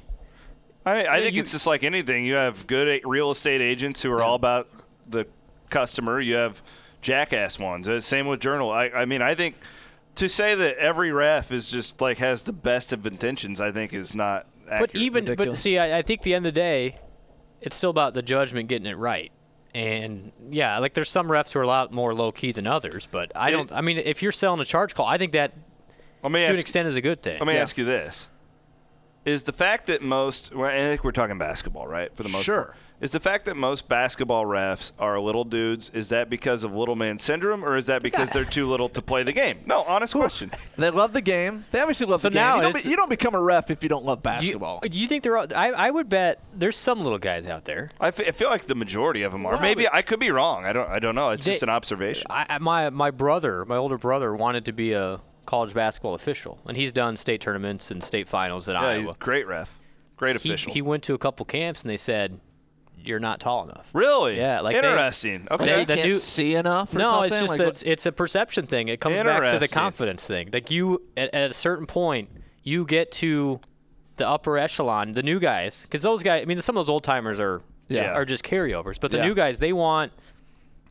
I, I think you- it's just like anything. You have good a- real estate agents who are Yeah. all about the customer. You have jackass ones. Uh, Same with journal. I, I mean, I think to say that every ref is just like has the best of intentions, I think is not accurate. But even, but Ridiculous. see, I, I think at the end of the day, it's still about the judgment getting it right. And yeah, like there's some refs who are a lot more low key than others, but I Yeah. don't. I mean, if you're selling a charge call, I think that let me to an ask, extent is a good thing. let me Yeah. ask you this: is the fact that most, well, I think we're talking basketball, right? For the most Sure. part, is the fact that most basketball refs are little dudes? Is that because of little man syndrome, or is that because they're too little to play the game? No, honest question. They love the game. They obviously love So the game. now You don't, it's- be, you don't become a ref if you don't love Do you, basketball. do you think there are? I, I would bet there's some little guys out there. I, f- I feel like the majority of them are. Well, Maybe I could be wrong. I don't. I don't know. It's They- just an observation. I, I- my my brother, my older brother, wanted to be a college basketball official, and he's done state tournaments and state finals in Yeah, he's Iowa. a great ref, great He, official. he went to a couple camps, and they said, "You're not tall enough." really? Yeah, like they- interesting. okay. they- They the can't new- see enough or No, something? it's just Like, that what- it's, it's a perception thing. It comes back to the Interesting. confidence thing. Like you, at, at a certain point, you get to the upper echelon, the new guys, because those guys. I mean, some of those old timers are Yeah. are just carryovers, but the Yeah. new guys, they want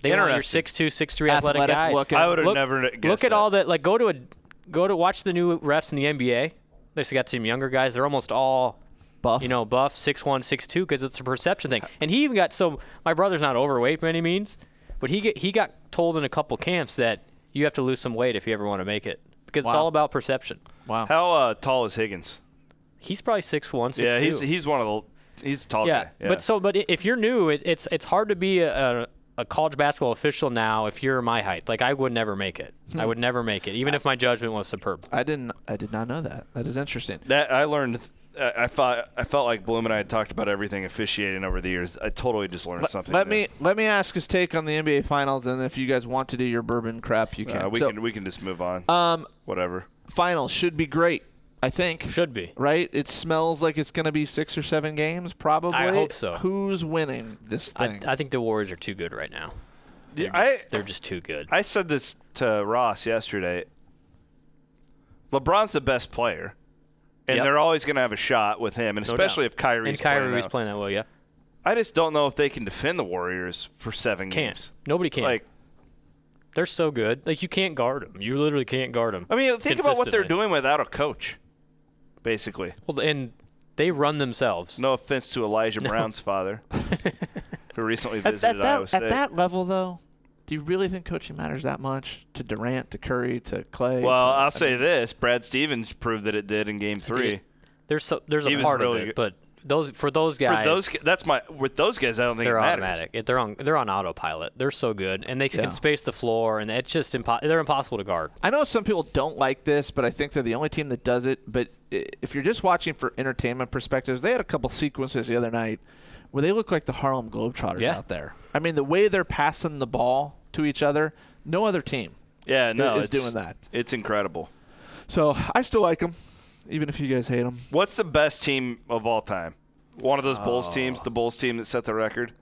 They want your Interesting. six two, six three athletic, Athletic guys. looking. I would have Look- never guessed Look at that. all that. Like, go to a, go to watch the new refs in the N B A. They got some younger guys. They're almost all, Buff. you know, buff, six one, six two, because it's a perception thing. And he even got so. My brother's not overweight by any means, but he get, he got told in a couple camps that you have to lose some weight if you ever want to make it, because it's Wow. all about perception. Wow. How uh, tall is Higgins? He's probably six one, six two. Yeah, he's he's one of the he's a tall Yeah, guy. Yeah, but so but if you're new, it, it's it's hard to be a, a a college basketball official now if you're my height. Like, I would never make it. I would never make it, even if my judgment was superb. I didn't. I did not know that. That is interesting. that I learned. I I thought I felt like Bloom and I had talked about everything officiating over the years. I totally just learned Let, something. let new. me let me ask his take on the N B A Finals, and if you guys want to do your bourbon crap, you can. Uh, we So, can we can just move on. um, Whatever. finals should be great. I think. Should be. Right? It smells like it's going to be six or seven games, probably. I hope so. Who's winning this I, thing? I think the Warriors are too good right now. They're I just, they're just too good. I said this to Ross yesterday. LeBron's the best player, and Yep. they're always going to have a shot with him, and No especially doubt. if Kyrie's and Kyrie's playing, now. playing that well, yeah. I just don't know if they can defend the Warriors for seven Can't. games. Nobody can. Like, They're so good. Like, you can't guard them. You literally can't guard them. I mean, think about what they're consistently. doing without a coach. Basically, Well, and they run themselves. no offense to Elijah Brown's father, who recently at, visited at that, Iowa State. at that level, though, do you really think coaching matters that much to Durant, to Curry, to Clay? well, to, I'll I say mean, this: Brad Stevens proved that it did in Game Three. There's so, there's He a was part really of it, good. but those for those guys, For those, that's my with those guys. I don't think they're it matters. automatic. It- They're on they're on autopilot. They're so good, and they Yeah. can space the floor, and it's just impo- they're impossible to guard. I know some people don't like this, but I think they're the only team that does it. But i- if you're just watching for entertainment perspectives, they had a couple sequences the other night where they look like the Harlem Globetrotters Yeah. out there. I mean, the way they're passing the ball to each other, no other team Yeah, no, is it's doing that. It's incredible. So I still like them, even if you guys hate them. What's the best team of all time? One of those Bulls teams, the Bulls team that set the record.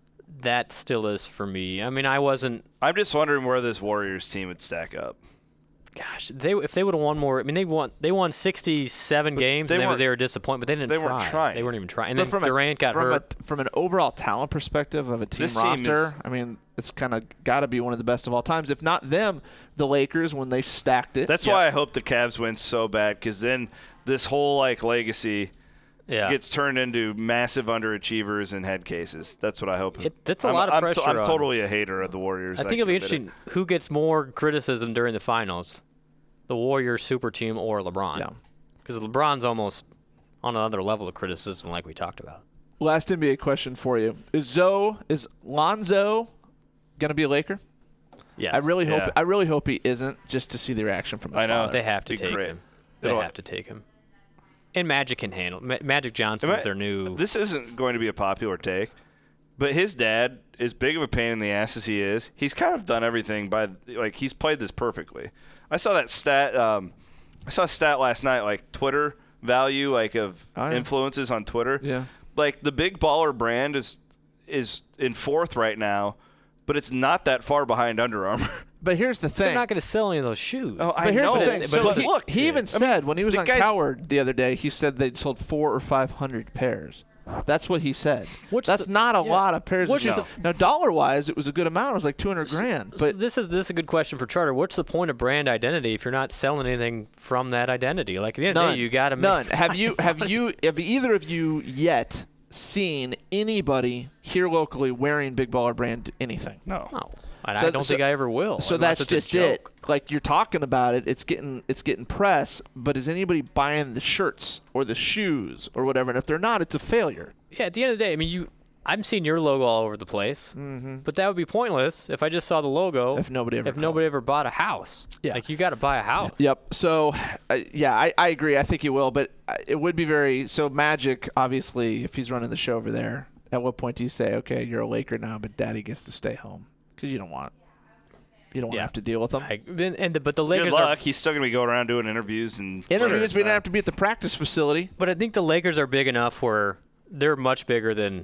That still is for me. I mean, I wasn't. I'm just wondering where this Warriors team would stack up. Gosh, they if they would have won more. I mean, they won they won sixty-seven games, they and they, was, weren't- they were disappointed, but they didn't they try. weren't trying. They weren't even trying. And But then from Durant a, got from hurt. A, from an overall talent perspective of a team This team roster, is- I mean, it's kind of got to be one of the best of all times. If not them, the Lakers when they stacked it. That's why I hope the Cavs win so bad, because then this whole like legacy yeah, gets turned into massive underachievers and head cases. That's what I hope. It- that's a I'm, lot of I'm, pressure I'm on- totally a hater of the Warriors. I think it'll be admit it. interesting who gets more criticism during the finals, the Warriors super team or LeBron. Yeah. Because LeBron's almost on another level of criticism, like we talked about. Last N B A question for you: Is Zoe is Lonzo gonna be a Laker? Yes, I really hope. Yeah. I really hope he isn't, just to see the reaction from his I know. father. they have to Be take great. him. They It'll- have to take him. And Magic can handle. Ma- Magic Johnson's Am I- their new. This isn't going to be a popular take, but his dad, as big of a pain in the ass as he is, he's kind of done everything by like he's played this perfectly. I saw that stat. Um, I saw a stat last night, like Twitter value, like of Oh, yeah. influences on Twitter. Yeah. Like the Big Baller brand is is in fourth right now, but it's not that far behind Under Armour. But here's the thing. They're not going to sell any of those shoes. Oh, I But here's know. the But thing. it's- So but he, it's- look, he even said when he was the on guy's- Coward the other day, he said they'd sold four or five hundred pairs. That's what he said. What's That's the- not a yeah. lot of pairs. of What's shoes. the- Now, dollar wise, it was a good amount. It was like two hundred grand. So But this is this is a good question for Charter. What's the point of brand identity if you're not selling anything from that identity? Like at the end of the none. day, you got to none. make. Have you have you have either of you yet seen anybody here locally wearing Big Baller brand anything? No. No, and So- I don't so- think I ever will. So unless that's it's just a it. joke. Like you're talking about it, it's getting it's getting press, but is anybody buying the shirts or the shoes or whatever? And if they're not, it's a failure. Yeah, at the end of the day, I mean, you. I'm seeing your logo all over the place, mm-hmm. but that would be pointless if I just saw the logo. If nobody ever if called. nobody ever bought a house. Yeah. Like you got to buy a house. Yep. So, uh, yeah, I, I agree. I think he will, but uh, it would be very so Magic. Obviously, if he's running the show over there, at what point do you say, okay, you're a Laker now, but Daddy gets to stay home because you don't want you don't want to Yeah. have to deal with them. I, and, and the, but the Good Lakers luck. are. He's still going to be going around doing interviews and Interviews, Sure. we don't have to be at the practice facility. But I think the Lakers are big enough where they're much bigger than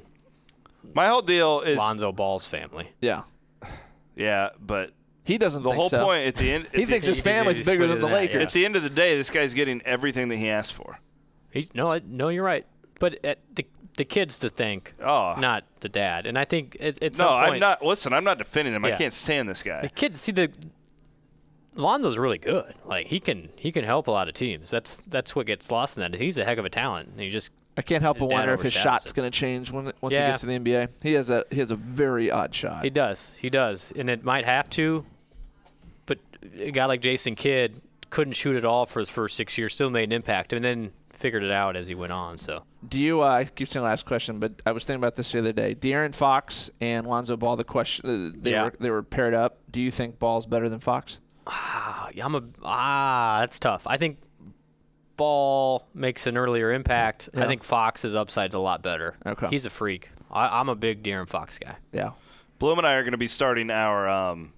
My whole deal is Lonzo Ball's family. Yeah, yeah, but he doesn't. the think whole so. point at the end. He at thinks the, his family's he's bigger bigger than the than that, Lakers. yeah. At the end of the day, this guy's getting everything that he asked for. He's no, I- no, you're right. But uh, the the kid's to think, Oh. not the dad. And I think it, it's No, some point, I'm not. Listen, I'm not defending him. I Yeah. can't stand this The guy. kid, see the Lonzo's really good. Like he can he can help a lot of teams. That's that's what gets lost in that. He's a heck of a talent. And he just I can't help His but dad wonder if his overshadows shot's it. going to change when once Yeah. he gets to the N B A. He has a he has a very odd shot. he does he does, and it might have to. But a guy like Jason Kidd couldn't shoot at all for his first six years. Still made an impact, and then figured it out as he went on. So Do you? Uh, I keep saying last question, but I was thinking about this the other day. De'Aaron Fox and Lonzo Ball. The question uh, they Yeah. were they were paired up. Do you think Ball's better than Fox? ah, I'm a ah that's tough. I think Ball makes an earlier impact. Yeah. I think Fox's upside's a lot better. Okay. He's a freak. I, I'm a big De'Aaron Fox guy. Yeah. Bloom and I are going to be starting our um,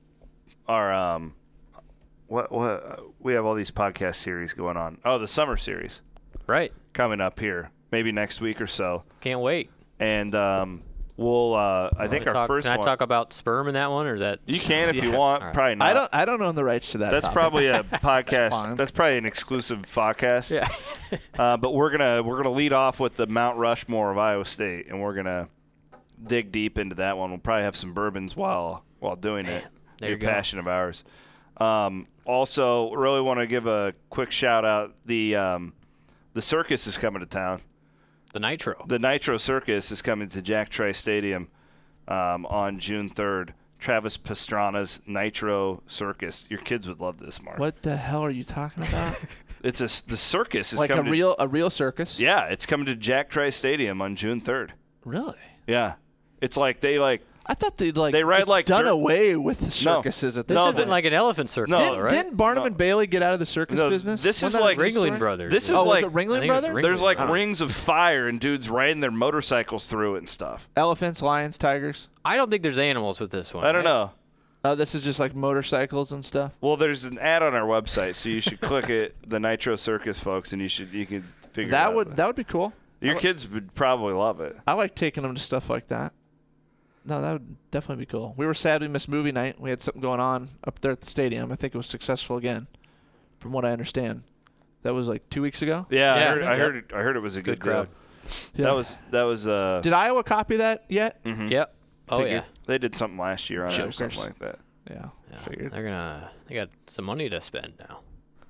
our um, what what we have all these podcast series going on. Oh, the summer series Right. coming up here, maybe next week or so, Can't wait. and um, we'll. Uh, I think Can I our talk, first Can I one. talk about sperm in that one, or is that? You can if you Yeah. want. All right. Probably not. I don't I don't own the rights to that. That's topic. probably a podcast. Fine. That's probably an exclusive podcast. Yeah. uh, but we're gonna we're gonna lead off with the Mount Rushmore of Iowa State, and we're gonna dig deep into that one. We'll probably have some bourbons while while doing it. there Be you a go. passion of ours. Um, also, really want to give a quick shout out. The um, the circus is coming to town. The Nitro. The Nitro Circus is coming to Jack Trice Stadium um, on June third. Travis Pastrana's Nitro Circus. Your kids would love this, Mark. What the hell are you talking about? It's a the circus is like a coming. real a real circus? To, yeah, it's coming to Jack Trice Stadium on June third. Really? Yeah, it's like they like. I thought they'd like They ride just like done dirt- away with the circuses at this This No, isn't point. like an elephant circus, No. Didn't, right? didn't Barnum No. and Bailey get out of the circus No, business? this Wasn't is that a like- great Ringling story? Brothers. This is Oh, like was it I Ringling think it was Brothers? Ringling. there's like Wow. rings of fire and dudes riding their motorcycles through it and stuff. Elephants, lions, tigers. I don't think there's animals with this one. I don't know. Oh, this is just like motorcycles and stuff. Well, there's an ad on our website, so you should click it, the Nitro Circus, folks, and you should you can figure it That out. would that would be cool. Your kids would probably love it. I like taking them to stuff like that. No, that would definitely be cool. We were sad we missed movie night. We had something going on up there at the stadium. I think it was successful again, from what I understand. That was like two weeks ago. Yeah, I Yeah. heard. I Yep. heard. It, I heard it was a good, Good crowd. deal. That was that was. Uh, Did Iowa copy that yet? Yep. Oh figured- yeah. They did something last year on it or Jokers. something like that. Yeah, Yeah. figured. They're gonna. They got some money to spend now.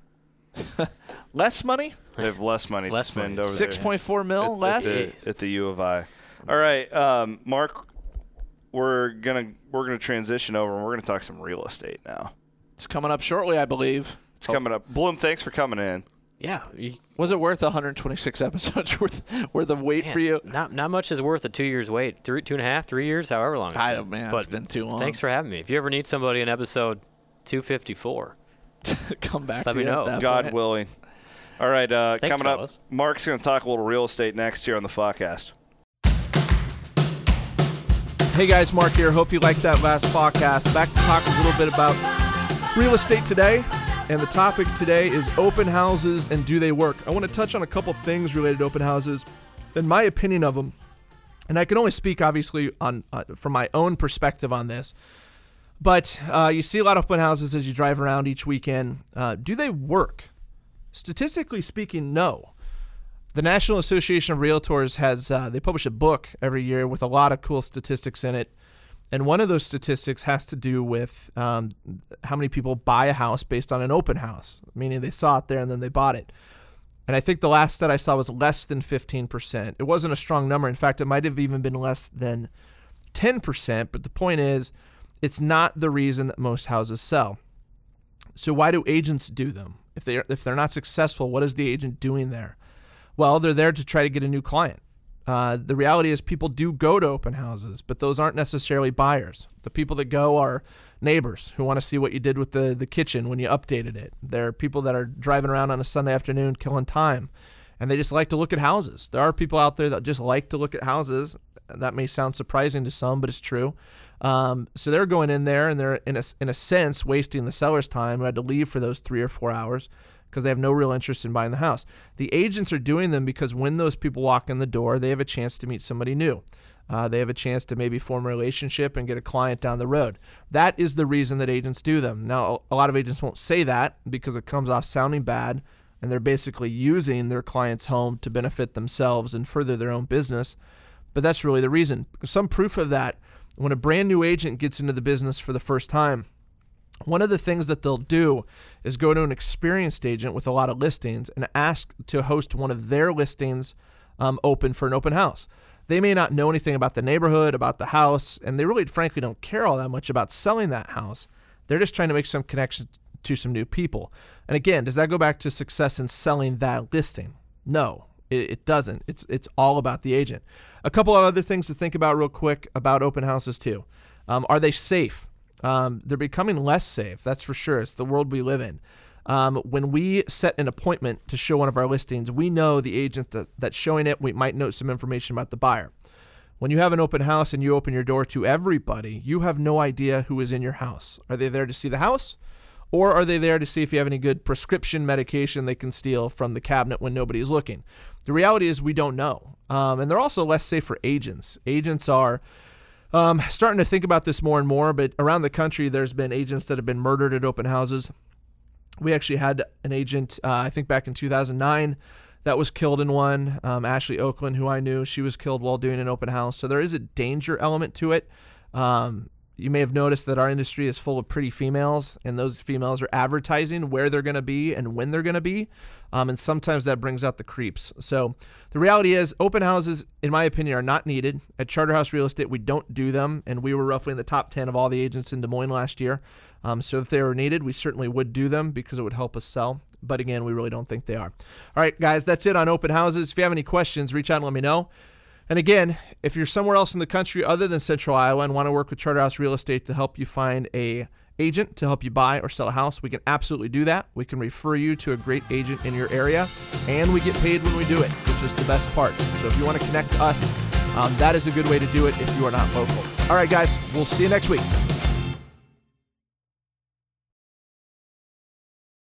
Less money? They have less money Less to spend money. over Six there. point four mil at, less. at the, at the U of I. All right, um, Mark. We're gonna we're gonna transition over and we're gonna talk some real estate now. It's coming up shortly, I believe. It's coming up. Bloom, thanks for coming in. Yeah. You, Was it worth one hundred twenty-six episodes worth worth of wait man, for you? Not not much is worth a two years wait. Three, two and a half, three years, however long. It's I been. don't, man. But It's been too long. Thanks for having me. If you ever need somebody in episode two fifty-four, Come back. Let to me you at know. that God point. willing. All right, uh, Thanks, coming fellas. up, Mark's going to talk a little real estate next here on the podcast. Hey guys, Mark here. Hope you liked that last podcast. Back to talk a little bit about real estate today. And the topic today is open houses and do they work? I want to touch on a couple things related to open houses and my opinion of them. And I can only speak, obviously, on uh, from my own perspective on this. But uh, you see a lot of open houses as you drive around each weekend. Uh, do they work? Statistically speaking, no. The National Association of Realtors has, uh, they publish a book every year with a lot of cool statistics in it. And one of those statistics has to do with um, how many people buy a house based on an open house, meaning they saw it there and then they bought it. And I think the last that I saw was less than fifteen percent. It wasn't a strong number. In fact, it might have even been less than ten percent. But the point is, it's not the reason that most houses sell. So why do agents do them? If they if they're not successful, what is the agent doing there? Well, they're there to try to get a new client. Uh, the reality is people do go to open houses, but those aren't necessarily buyers. The people that go are neighbors who want to see what you did with the, the kitchen when you updated it. They're people that are driving around on a Sunday afternoon killing time, and they just like to look at houses. There are people out there that just like to look at houses. That may sound surprising to some, but it's true. Um, so they're going in there, and they're, in a, in a sense, wasting the seller's time who had to leave for those three or four hours because they have no real interest in buying the house. The agents are doing them because when those people walk in the door, they have a chance to meet somebody new. Uh, they have a chance to maybe form a relationship and get a client down the road. That is the reason that agents do them. Now, a lot of agents won't say that because it comes off sounding bad, and they're basically using their client's home to benefit themselves and further their own business. But that's really the reason. Some proof of that, when a brand new agent gets into the business for the first time, one of the things that they'll do is go to an experienced agent with a lot of listings and ask to host one of their listings um, open for an open house. They may not know anything about the neighborhood, about the house, and they really, frankly, don't care all that much about selling that house. They're just trying to make some connections to some new people. And again, does that go back to success in selling that listing? No, it, it doesn't. It's it's all about the agent. A couple of other things to think about real quick about open houses too. Um, are they safe? Um, they're becoming less safe, that's for sure. It's the world we live in. Um, when we set an appointment to show one of our listings, we know the agent that, that's showing it. We might know some information about the buyer. When you have an open house and you open your door to everybody, you have no idea who is in your house. Are they there to see the house? Or are they there to see if you have any good prescription medication they can steal from the cabinet when nobody's looking? The reality is we don't know. Um, and they're also less safe for agents. Agents are um, starting to think about this more and more, but around the country, there's been agents that have been murdered at open houses. We actually had an agent, uh, I think back in two thousand nine, that was killed in one. Um, Ashley Oakland, who I knew, she was killed while doing an open house. So there is a danger element to it. Um, You may have noticed that our industry is full of pretty females, and those females are advertising where they're going to be and when they're going to be. Um, and sometimes that brings out the creeps. So the reality is open houses, in my opinion, are not needed. At Charterhouse Real Estate, we don't do them, and we were roughly in the top ten of all the agents in Des Moines last year. Um, so if they were needed, we certainly would do them because it would help us sell. But again, we really don't think they are. All right, guys, that's it on open houses. If you have any questions, reach out and let me know. And again, if you're somewhere else in the country other than Central Iowa and want to work with Charterhouse Real Estate to help you find a agent to help you buy or sell a house, we can absolutely do that. We can refer you to a great agent in your area, and we get paid when we do it, which is the best part. So if you want to connect to us, um, that is a good way to do it if you are not local. All right, guys, we'll see you next week.